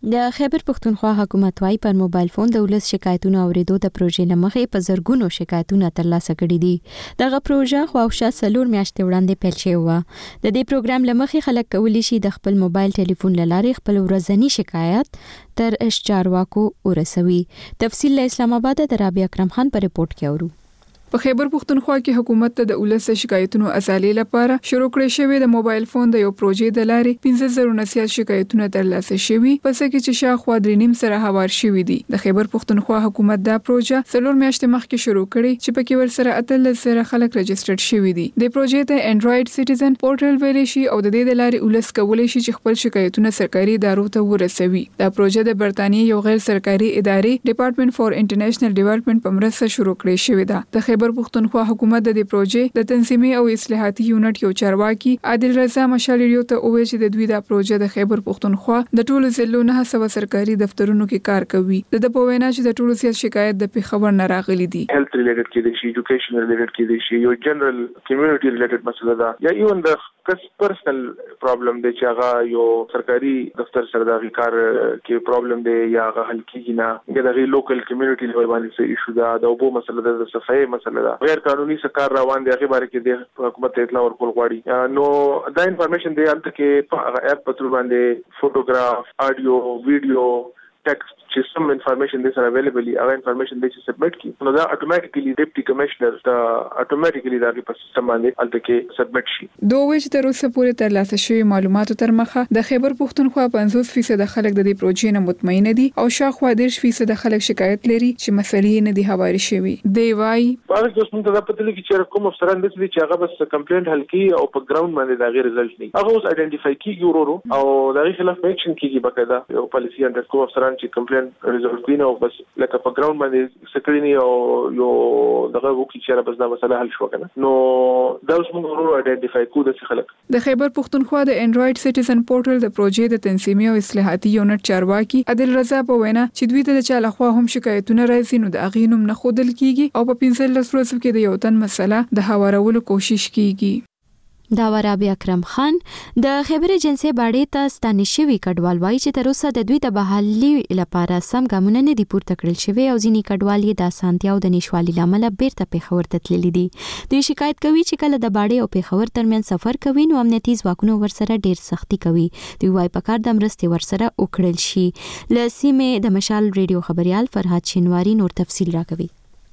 د خیبر پختونخوا حکومت وايي پر موبایل فون د ولس شکایتونو اوریدو د پروژې لمخې په زرګونو شکایتونه ترلاسه کړي دي. دغه پروژه خواوشا 4 میاشتې وړاندې پیل شوې و. د دې پروګرام لمخې خلک کولی شي د خپل موبایل ټلیفون لارې خپل ورځنی شکایت تر چارواکو ورسوي. تفصیل له اسلام آباد د رابعه اکرم خان په ریپورت کې اورو. په خیبر پختونخوا کې حکومت ته د ولس شکایتونو ازالې لپاره شروع کړې شوې د موبایل فون د یو پروژې د لارې 15000 شکایتونه ترلاسه شوي پس کې چې شاوخوا 3.5 سره هوار شوي دي. د خیبر پختونخوا حکومت دا پروژه 4 میاشتې مخکې شروع کړې چې پکې ورسره 18 خلک رجسټرډ شوي دي. د پروژې ته انډراید سټیزن پورټل ویل شي او د دې د لارې ولس کولای شي چې خپل شکایتونه سرکاري ادارو ته ورسوي. دا پروژه د برتانیې یو غیر سرکاري ادارې ډپارټمنټ فار انټرنیشنل ډیولپمنٹ په مرسته شروع کړې شوې ده. د خیبر پختونخوا حکومت د دې پروژې د تنظیمي او اصلاحاتي یونټ یو چارواکي عادل رضا مشال ریډیو ته وویل چې د دوی د پروژې د خیبر پختونخوا د ټولو ضلعو 900 سرکاري دفترونو کې کار کوي. د په وینا چې د ټولو سیاسي شکایت د پیښور نه راغلي دي. هیلث ریلیټډ کې دي شي، ایجوکیشن ریلیټډ کې دي شي، یو جنرال کمیونټي ریلیټډ مسله ده یا ایون د کس پرسنل پرابلم دی چې هغه یو سرکاري دفتر سره د کار کې پرابلم دی یا هغه حل کیږي نه یا د لوکل کمیونټي لیول باندې څه ایشو ده د اوبو مسله ده د صفای مسله ده غیر قانوني سکار روان دی هغه باره کې د حکومت ته اطلاع ورکول غواړي. نو دا انفارمیشن دی البته کې په هغه اپ په تر باندې فوټوګراف، آډیو، ویډیو، ټیکسټ چې سم انفارمیشن دې سره اویلیبل دی هغه انفارمیشن دې چې سبمټ کی نو دا اتوماتیکلی ډیپټي کمشنر دا اتوماتیکلی دا په سیستم باندې البته کې سبمټ شي. دوه چې تر اوسه پورې ترلاسه شوی معلوماتو تر مخه د خیبر پختونخوا 50% خلک د دې پروژې نه مطمئن دي او شاوخوا 10% خلک شکایت لري چې مسلې نه دي هواري شوی. دی وايي هغه د اوسمن ته پته لګي چې کوم افسران دې چې هغه بس کمپلینټ حل کی او په ګراوند باندې دا غیر رزلټ نه هغه اوس آیډنټیفای کیږي ورورو او دا غي خلاف اکشن کیږي بقاعده یو پالیسی انډر کو افسران چې کمپلینټ ریزولف کړي او بس لکه په ګراوند باندې سکرینی او یو دغه وکړي چې بس دا مسله حل شو کنه نو دا اوس موږ ورو آیډنټیفای کوو د خلک. د خیبر پختونخوا د انډراید سټیزن پورټل د پروژې د تنظیمي او اصلاحاتي یونټ چارواکي عادل رضا په وینا چې دوی ته د چا لخوا هم شکایتونه راځي نو د اغینوم نه خودل کیږي او په 15 ورځو کې د یو تن مسله د هوارولو کوشش کیږي. دا رابعه اکرم خان د خیبر ایجنسی باندې ته ستانشوي کډوال وایي چې تر اوسه د دوی د بحالي لپاره سم ګامونه نه دي پورته کړل شوی او ځینی کډوال یې د اسانتیا او د نشوالي لامل بیرته پیښور ته تللي دي. دوی شکایت کوي چې کله د باندې او پیښور ترمن سفر کوي نو امنیتي ځواکونه ورسره ډیر سختی کوي. دوی وايي په کار د مرستې ورسره وکړل شي. ل سیمه د مشال ریډیو خبريال فرهاد شینواری نور تفصیل راکوي.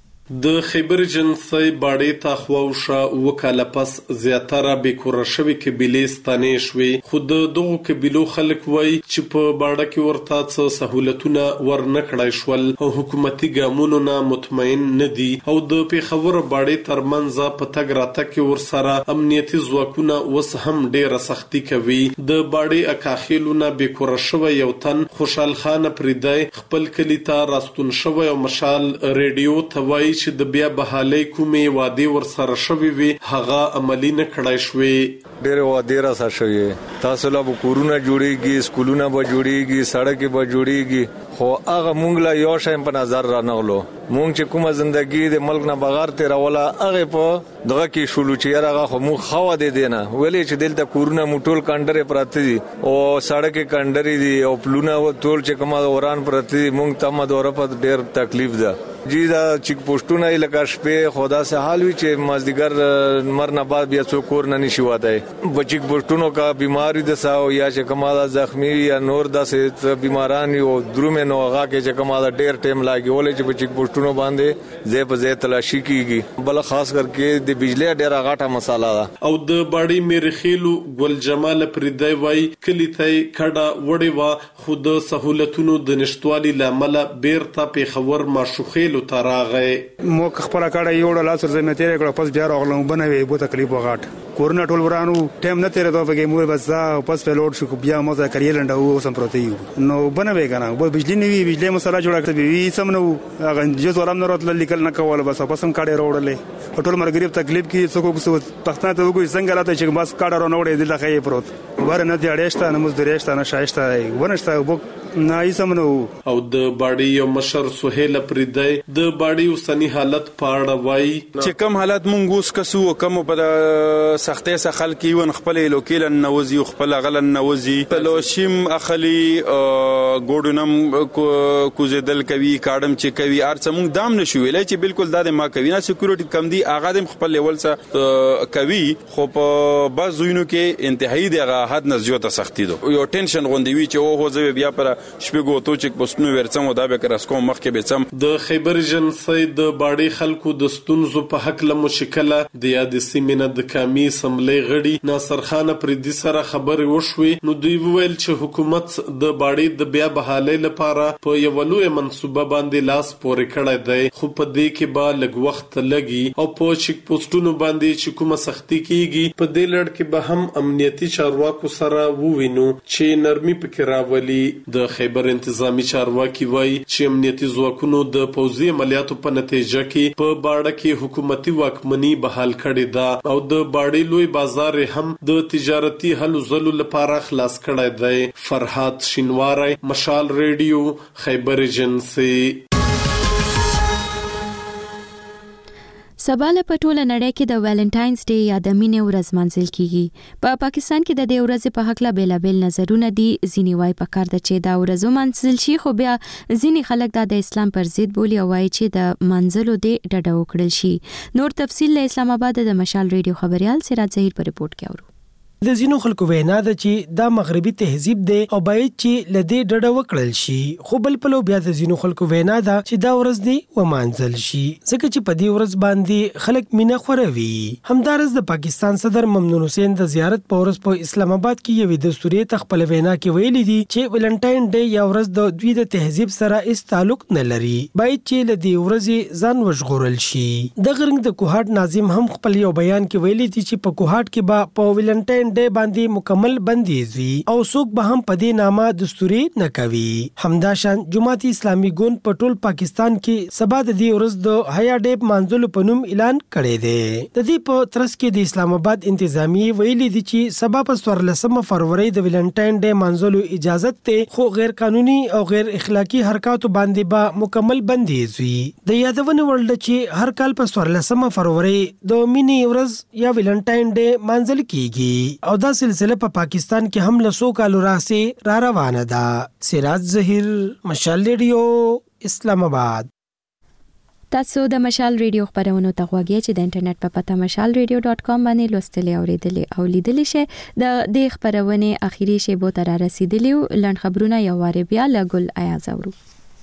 د خیبر ایجنسی باندې ته خواوشا وکاله پس زیاتره بیکوره شوی قبیلې ستانې شوي خو دغه قبیلو خلک وای چې په باندې کې ورته څه سہولتونه ورنکړای شول او حکومتي ګامونو نه مطمئن نه دي او د پیښور باندې ترمنځ په تګ راته کې ورسره امنیتي ځواکونه وس هم ډیره سختی کوي. د باندې اکاخیلونه بیکوره شوی یو تن خوشحال خان پریدای خپل کلی ته راستون شوی او مشال ریډیو ته وای چې د بیا بحالي کومې وادي ورسره شوی وي هغه عملی نه کړای شوی. ډېر وادي را سره شوی تاسو لا کورونه جوړیږي سکولونه به جوړیږي سړک به جوړیږي خو هغه مونږ لا یو شایم په نظر را نغلو مونږ چې کومه ژوندۍ د ملک نه بغیر تیروله هغه په دغه کې شولو چې هغه خو مونږ خوا دې دینا ویلې چې دلته کورونه موټول کندره پراته دي او سړک کندري دي او پلونه ټول چې کومه وران پراته دي مونږ ته مدوره په ډېر تکلیف ده. جی دا چیک پوسټونه لکه شپې خدا سه حال وی چې مازدیګر مرنه بعد بیا څوک کور نه نشي واتای بچیک پوسټونو کا بیماری د ساو یا چې کماله زخمی یا نور داسې بیماران یو درومه نو هغه کې چې کماله ډیر ټیم لاګي ولې چې بچیک پوسټونو باندې زې په زې تلاشي کیږي بل خاص کرکه د بجلی ډیره غاټه مساله ده. او د باډي میرخیلو ګل جمال پردای وای کلی ته کډه وړي وا خود سہولتونو د نشټوالي لامل بیرته پیښور ماشوخیل تراغه مو خپل کړه یو ډول سر زمې تیرې کړه پس بیا راغلم بنوي بو تکلیف وغاټ کورونه ټول ورانو ټیم نه تیرې دوه بګې مو بس پس په لوډ شو بیا مو ځا کړی لنډو سم پروتې نو بنوي کنه بو بجلی نیوي بجلی مسله جوړه کړې وی سم نو هغه جو زورم نه راتل لیکل نه کول بس پسم کړه وروړلې ټول مرګریب تکلیف کې څوک پښتنه ته وګوري څنګه راته چې بس کړه ورنوړې دلته خې پروت ور نه دی اړېشته نه مز درېشته نه شایسته ونشته بو نه سمنو او د باډي یو مشر سهیل پریدای د باډي اوسنی حالت پاړه وای چې کم حالت مونږ اوس کسو کم په سختۍ سره خلک یو خپل لوکیل نوزي خپل غلن نوزي پلوشم اخلي ګوډونم کوزدل کوي کاډم چې کوي ارڅمون دام نشو ویلای چې بالکل دا د ما کوي نه سکیورټي کم دي اغه د خپل لیول سره کوي خو په بعضوینو کې انتهایی دغه حد نه زیاته سختی دو یو ټینشن غوندوي چې او هو بیا پر شپږو تو چې پښتنو ورڅم دا به کراس کوم مخکې به سم د خیبر جنسي د باډي خلکو د ستونزو په حق له مشکله د یاد سیمینه د کامی سملې غړي ناصر خان پردي سره خبرې وشوي نو دوی ویل چې حکومت د باډي د بیا بحالۍ لپاره په یو لوی منصوبه باندې لاس پورې کړی دی خو په دې کې به لږ وخت لګي او په چیک پوسټونو باندې چې کومه سختی کیږي په دې لړ کې به هم امنیتي چارواکو سره ووینو چې نرمي پکې راولي د خیبر انتظامی چارواکي وایي چې امنیتي ځواکونو د پوځي عملیاتو په نتیجه کې په باډه کې حکومتي واکمني بحال کړې ده او د باډي لوی بازار هم د تجارتي هلو ځلو لپاره خلاص کړی دی فرحات شینواری مشال ریډیو خیبر ایجنسی سبا له پټوله نړۍ کې د ویلنټاینز ډے یا د مینې ورځ منځل کیږي په پاکستان کې د دې ورځې په حق لا بیلابل نظرونه دي ځینې وایي پکار د چې دا ورځ منځل شي خو بیا ځینې خلک دا د اسلام پر ضد بولي او وایي چې د منځلو دې ډډه وکړل شي نور تفصیل له اسلام آباد د مشال ریډیو خبريال سراج ظهیر په ریپورت کې اورو د زینو خلکو وینا ده چې دا مغربي تهذیب دی او باید چې لدی ډډه وکړل شي خو بل په لو بیا د زینو خلکو وینا ده چې دا ورځ دی ومانځل شي ځکه چې په دې ورځ باندې خلک مینه خوروي همدارس د پاکستان صدر ممنون حسین د زیارت په ورځ په اسلام آباد کې یو دستوري تخپل وینا کې ویلي دي چې ویلنټاین ډے یا ورځ د دوی د تهذیب سره هیڅ تعلق نه لري باید چې لدی ورځ ځان وژغورل شي د غرنګ د کوهاټ ناظم هم خپل یو بیان کې ویلي دي چې په کوهاټ کې به په ویلنټاین ډے باندې مکمل بندیز وي او څوک به هم په دې نامه دستوري نه کوي همداشان جماعت اسلامي ګوند په ټول پاکستان کې سبا د دې ورځ د حیا ډے منځلو په نوم اعلان کړی دی د دې په ترڅ کې د اسلام آباد انتظامی ویلي دي چې سبا په 14 فروری د ویلنټاین ډے منځلو اجازه ته خو غیر قانوني او غیر اخلاقی حرکاتو باندې به مکمل بندیز وي د یادونه ورلد چې هر کال په 14 فروری د مینې ورځ یا ویلنټاین ډے منځل کیږي او دا سلسله په پاکستان کې هم له 100 کالو راځي را روانه ده سراج ظهیر مشال ریډیو اسلام آباد تاسو د مشال ریډیو خبرونو ته غوږی چې د انټرنیټ په پته mashalradio.com باندې لوستلی اوریدلی او لیدلی شئ د دې خبرونه اخیری شی بو تر رسیدلی لړ خبرونه یو واره بیا لګل ایاز اورو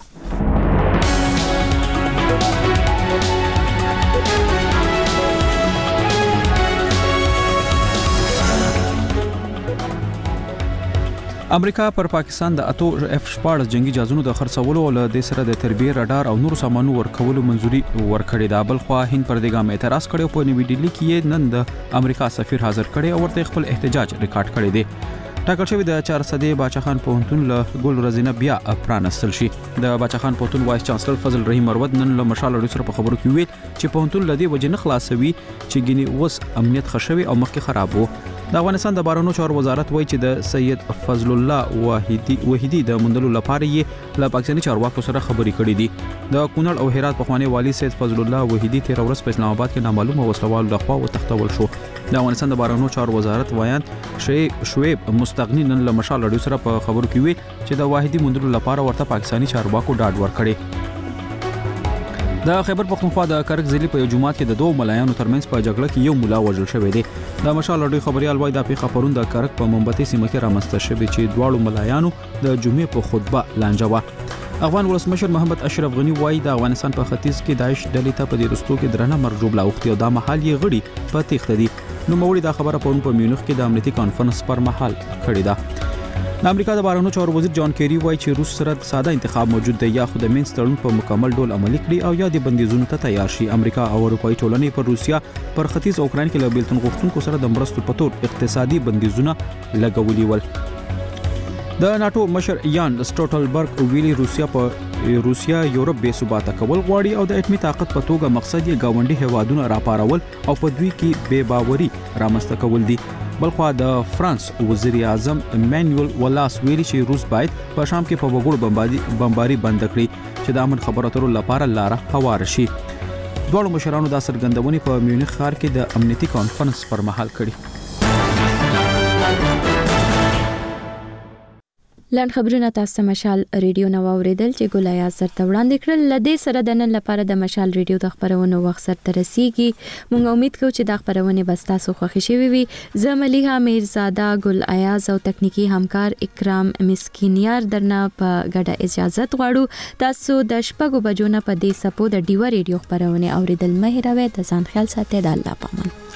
امریکا پر پاکستان د اتو F-14 جنگي جهازونو د خرڅولو او د سره د تربیه رادار او نور سامانو ورکولو منځوري ورکړې ده بل خو هند پر دغه اعتراض کړي په نیوی ډیلی کې نن د امریکا سفیر حاضر کړي او ورته خپل احتجاج ریکارډ کړی دی ټاکل شوی د 4 صدې باچخان پوهنتون له ګل رزینه بیا پرانستل شي د باچخان پوهنتون وایس چانسلر فضل رحیم مروت نن له مشال اړو سره په خبرو کې ویل چې پوهنتون لدی وجه نه خلاصوي چې ګینی وس امنیت خښوي او مخکې خراب وو د افغانستان د بهرنیو چارو وزارت وایي چې د سید فضل الله وحیدی د مندلو لپاره یې له پاکستاني چارواکو سره خبرې کړې دي د کونړ او هرات پخوانی والی سید فضل الله وحیدی تیر ورځ په اسلام آباد کې نامعلومه وسلوال لخوا وتښتول شو د افغانستان د بهرنیو چارو وزارت وایان شعیب مستغنی نن له مشال اړو سره په خبرو کې ویل چې د واحدی مندلو لپاره ورته پاکستاني چارواکو ډاډ ورکړي د خیبر پختونخوا د کرک ضلع په جمعات کې د دوه ملایانو ترمنځ په جګړه کې یو مولا وژل شوی دی د مشال اړوي خبريال وای د پیښه پرون د کرک په منبتي سیمه کې رامنځته شوی چې دواړو ملایانو د جمعې په خطبه لانجه افغان ولسمشر محمد اشرف غنی وای د افغانستان په ختیځ کې داعش ډلې ته په دې رستو کې درنه مرجوب لا وختي او د محل یې غړي په تخته دي نو موري دا خبره پرون په میونخ کې د امنیتي کانفرنس پر مهال کړې ده د امریکا د بهرنیو چارو وزیر جان کیری وایي چې روس سره ساده انتخاب موجود دی یا خو د مینس تړون په مکمل ډول عملي کړي او یا د بندیزونو ته تیار شي امریکا او اروپאי ټولنې پر روسیا پر ختیځ اوکرين کې له بیلتون غوښتونکو سره د مرستو په تور اقتصادي بندیزونه لګولي ول د ناتو مشر یان سټولټنبرګ ویلي روسیا یورپ به ثبات کول غواړي او د اټمی طاقت په توګه مقصد یې گاونډي هوادونه راپارول او په دوی کې بے باوري رامنځته کول دي بلخوا د فرانس وزیر اعظم مانوئل والاس ویلي چې روس باید په شام کې په وګړو بمباري بند کړي چې د امن خبرو اترو لپاره لاره هوار شي. دواړو مشرانو د څرګندونې په میونخ ښار کې د امنیتي کانفرنس پر مهال کړي. لاند خبرونه تاسو مشال ریډیو نو اوریدل چې ګولیا سره وړاندې کړل. لدې سره د نن لپاره د مشال ریډیو د خبرونو وخت سره رسیدي. موږ امید کوو چې د خبرونه بس تاسو خوښ شي وي. زه ملیحه میرزاده ګل ایاز او تکنیکی همکار اکرام مسکینیار درنه په ګډه اجازه غواړو. تاسو د شپږو بجو نه په دې سپو د ډیو ریډیو خبرونه اوریدل مه هیروئ. د ځان خیال ساتئ. د الله پامان.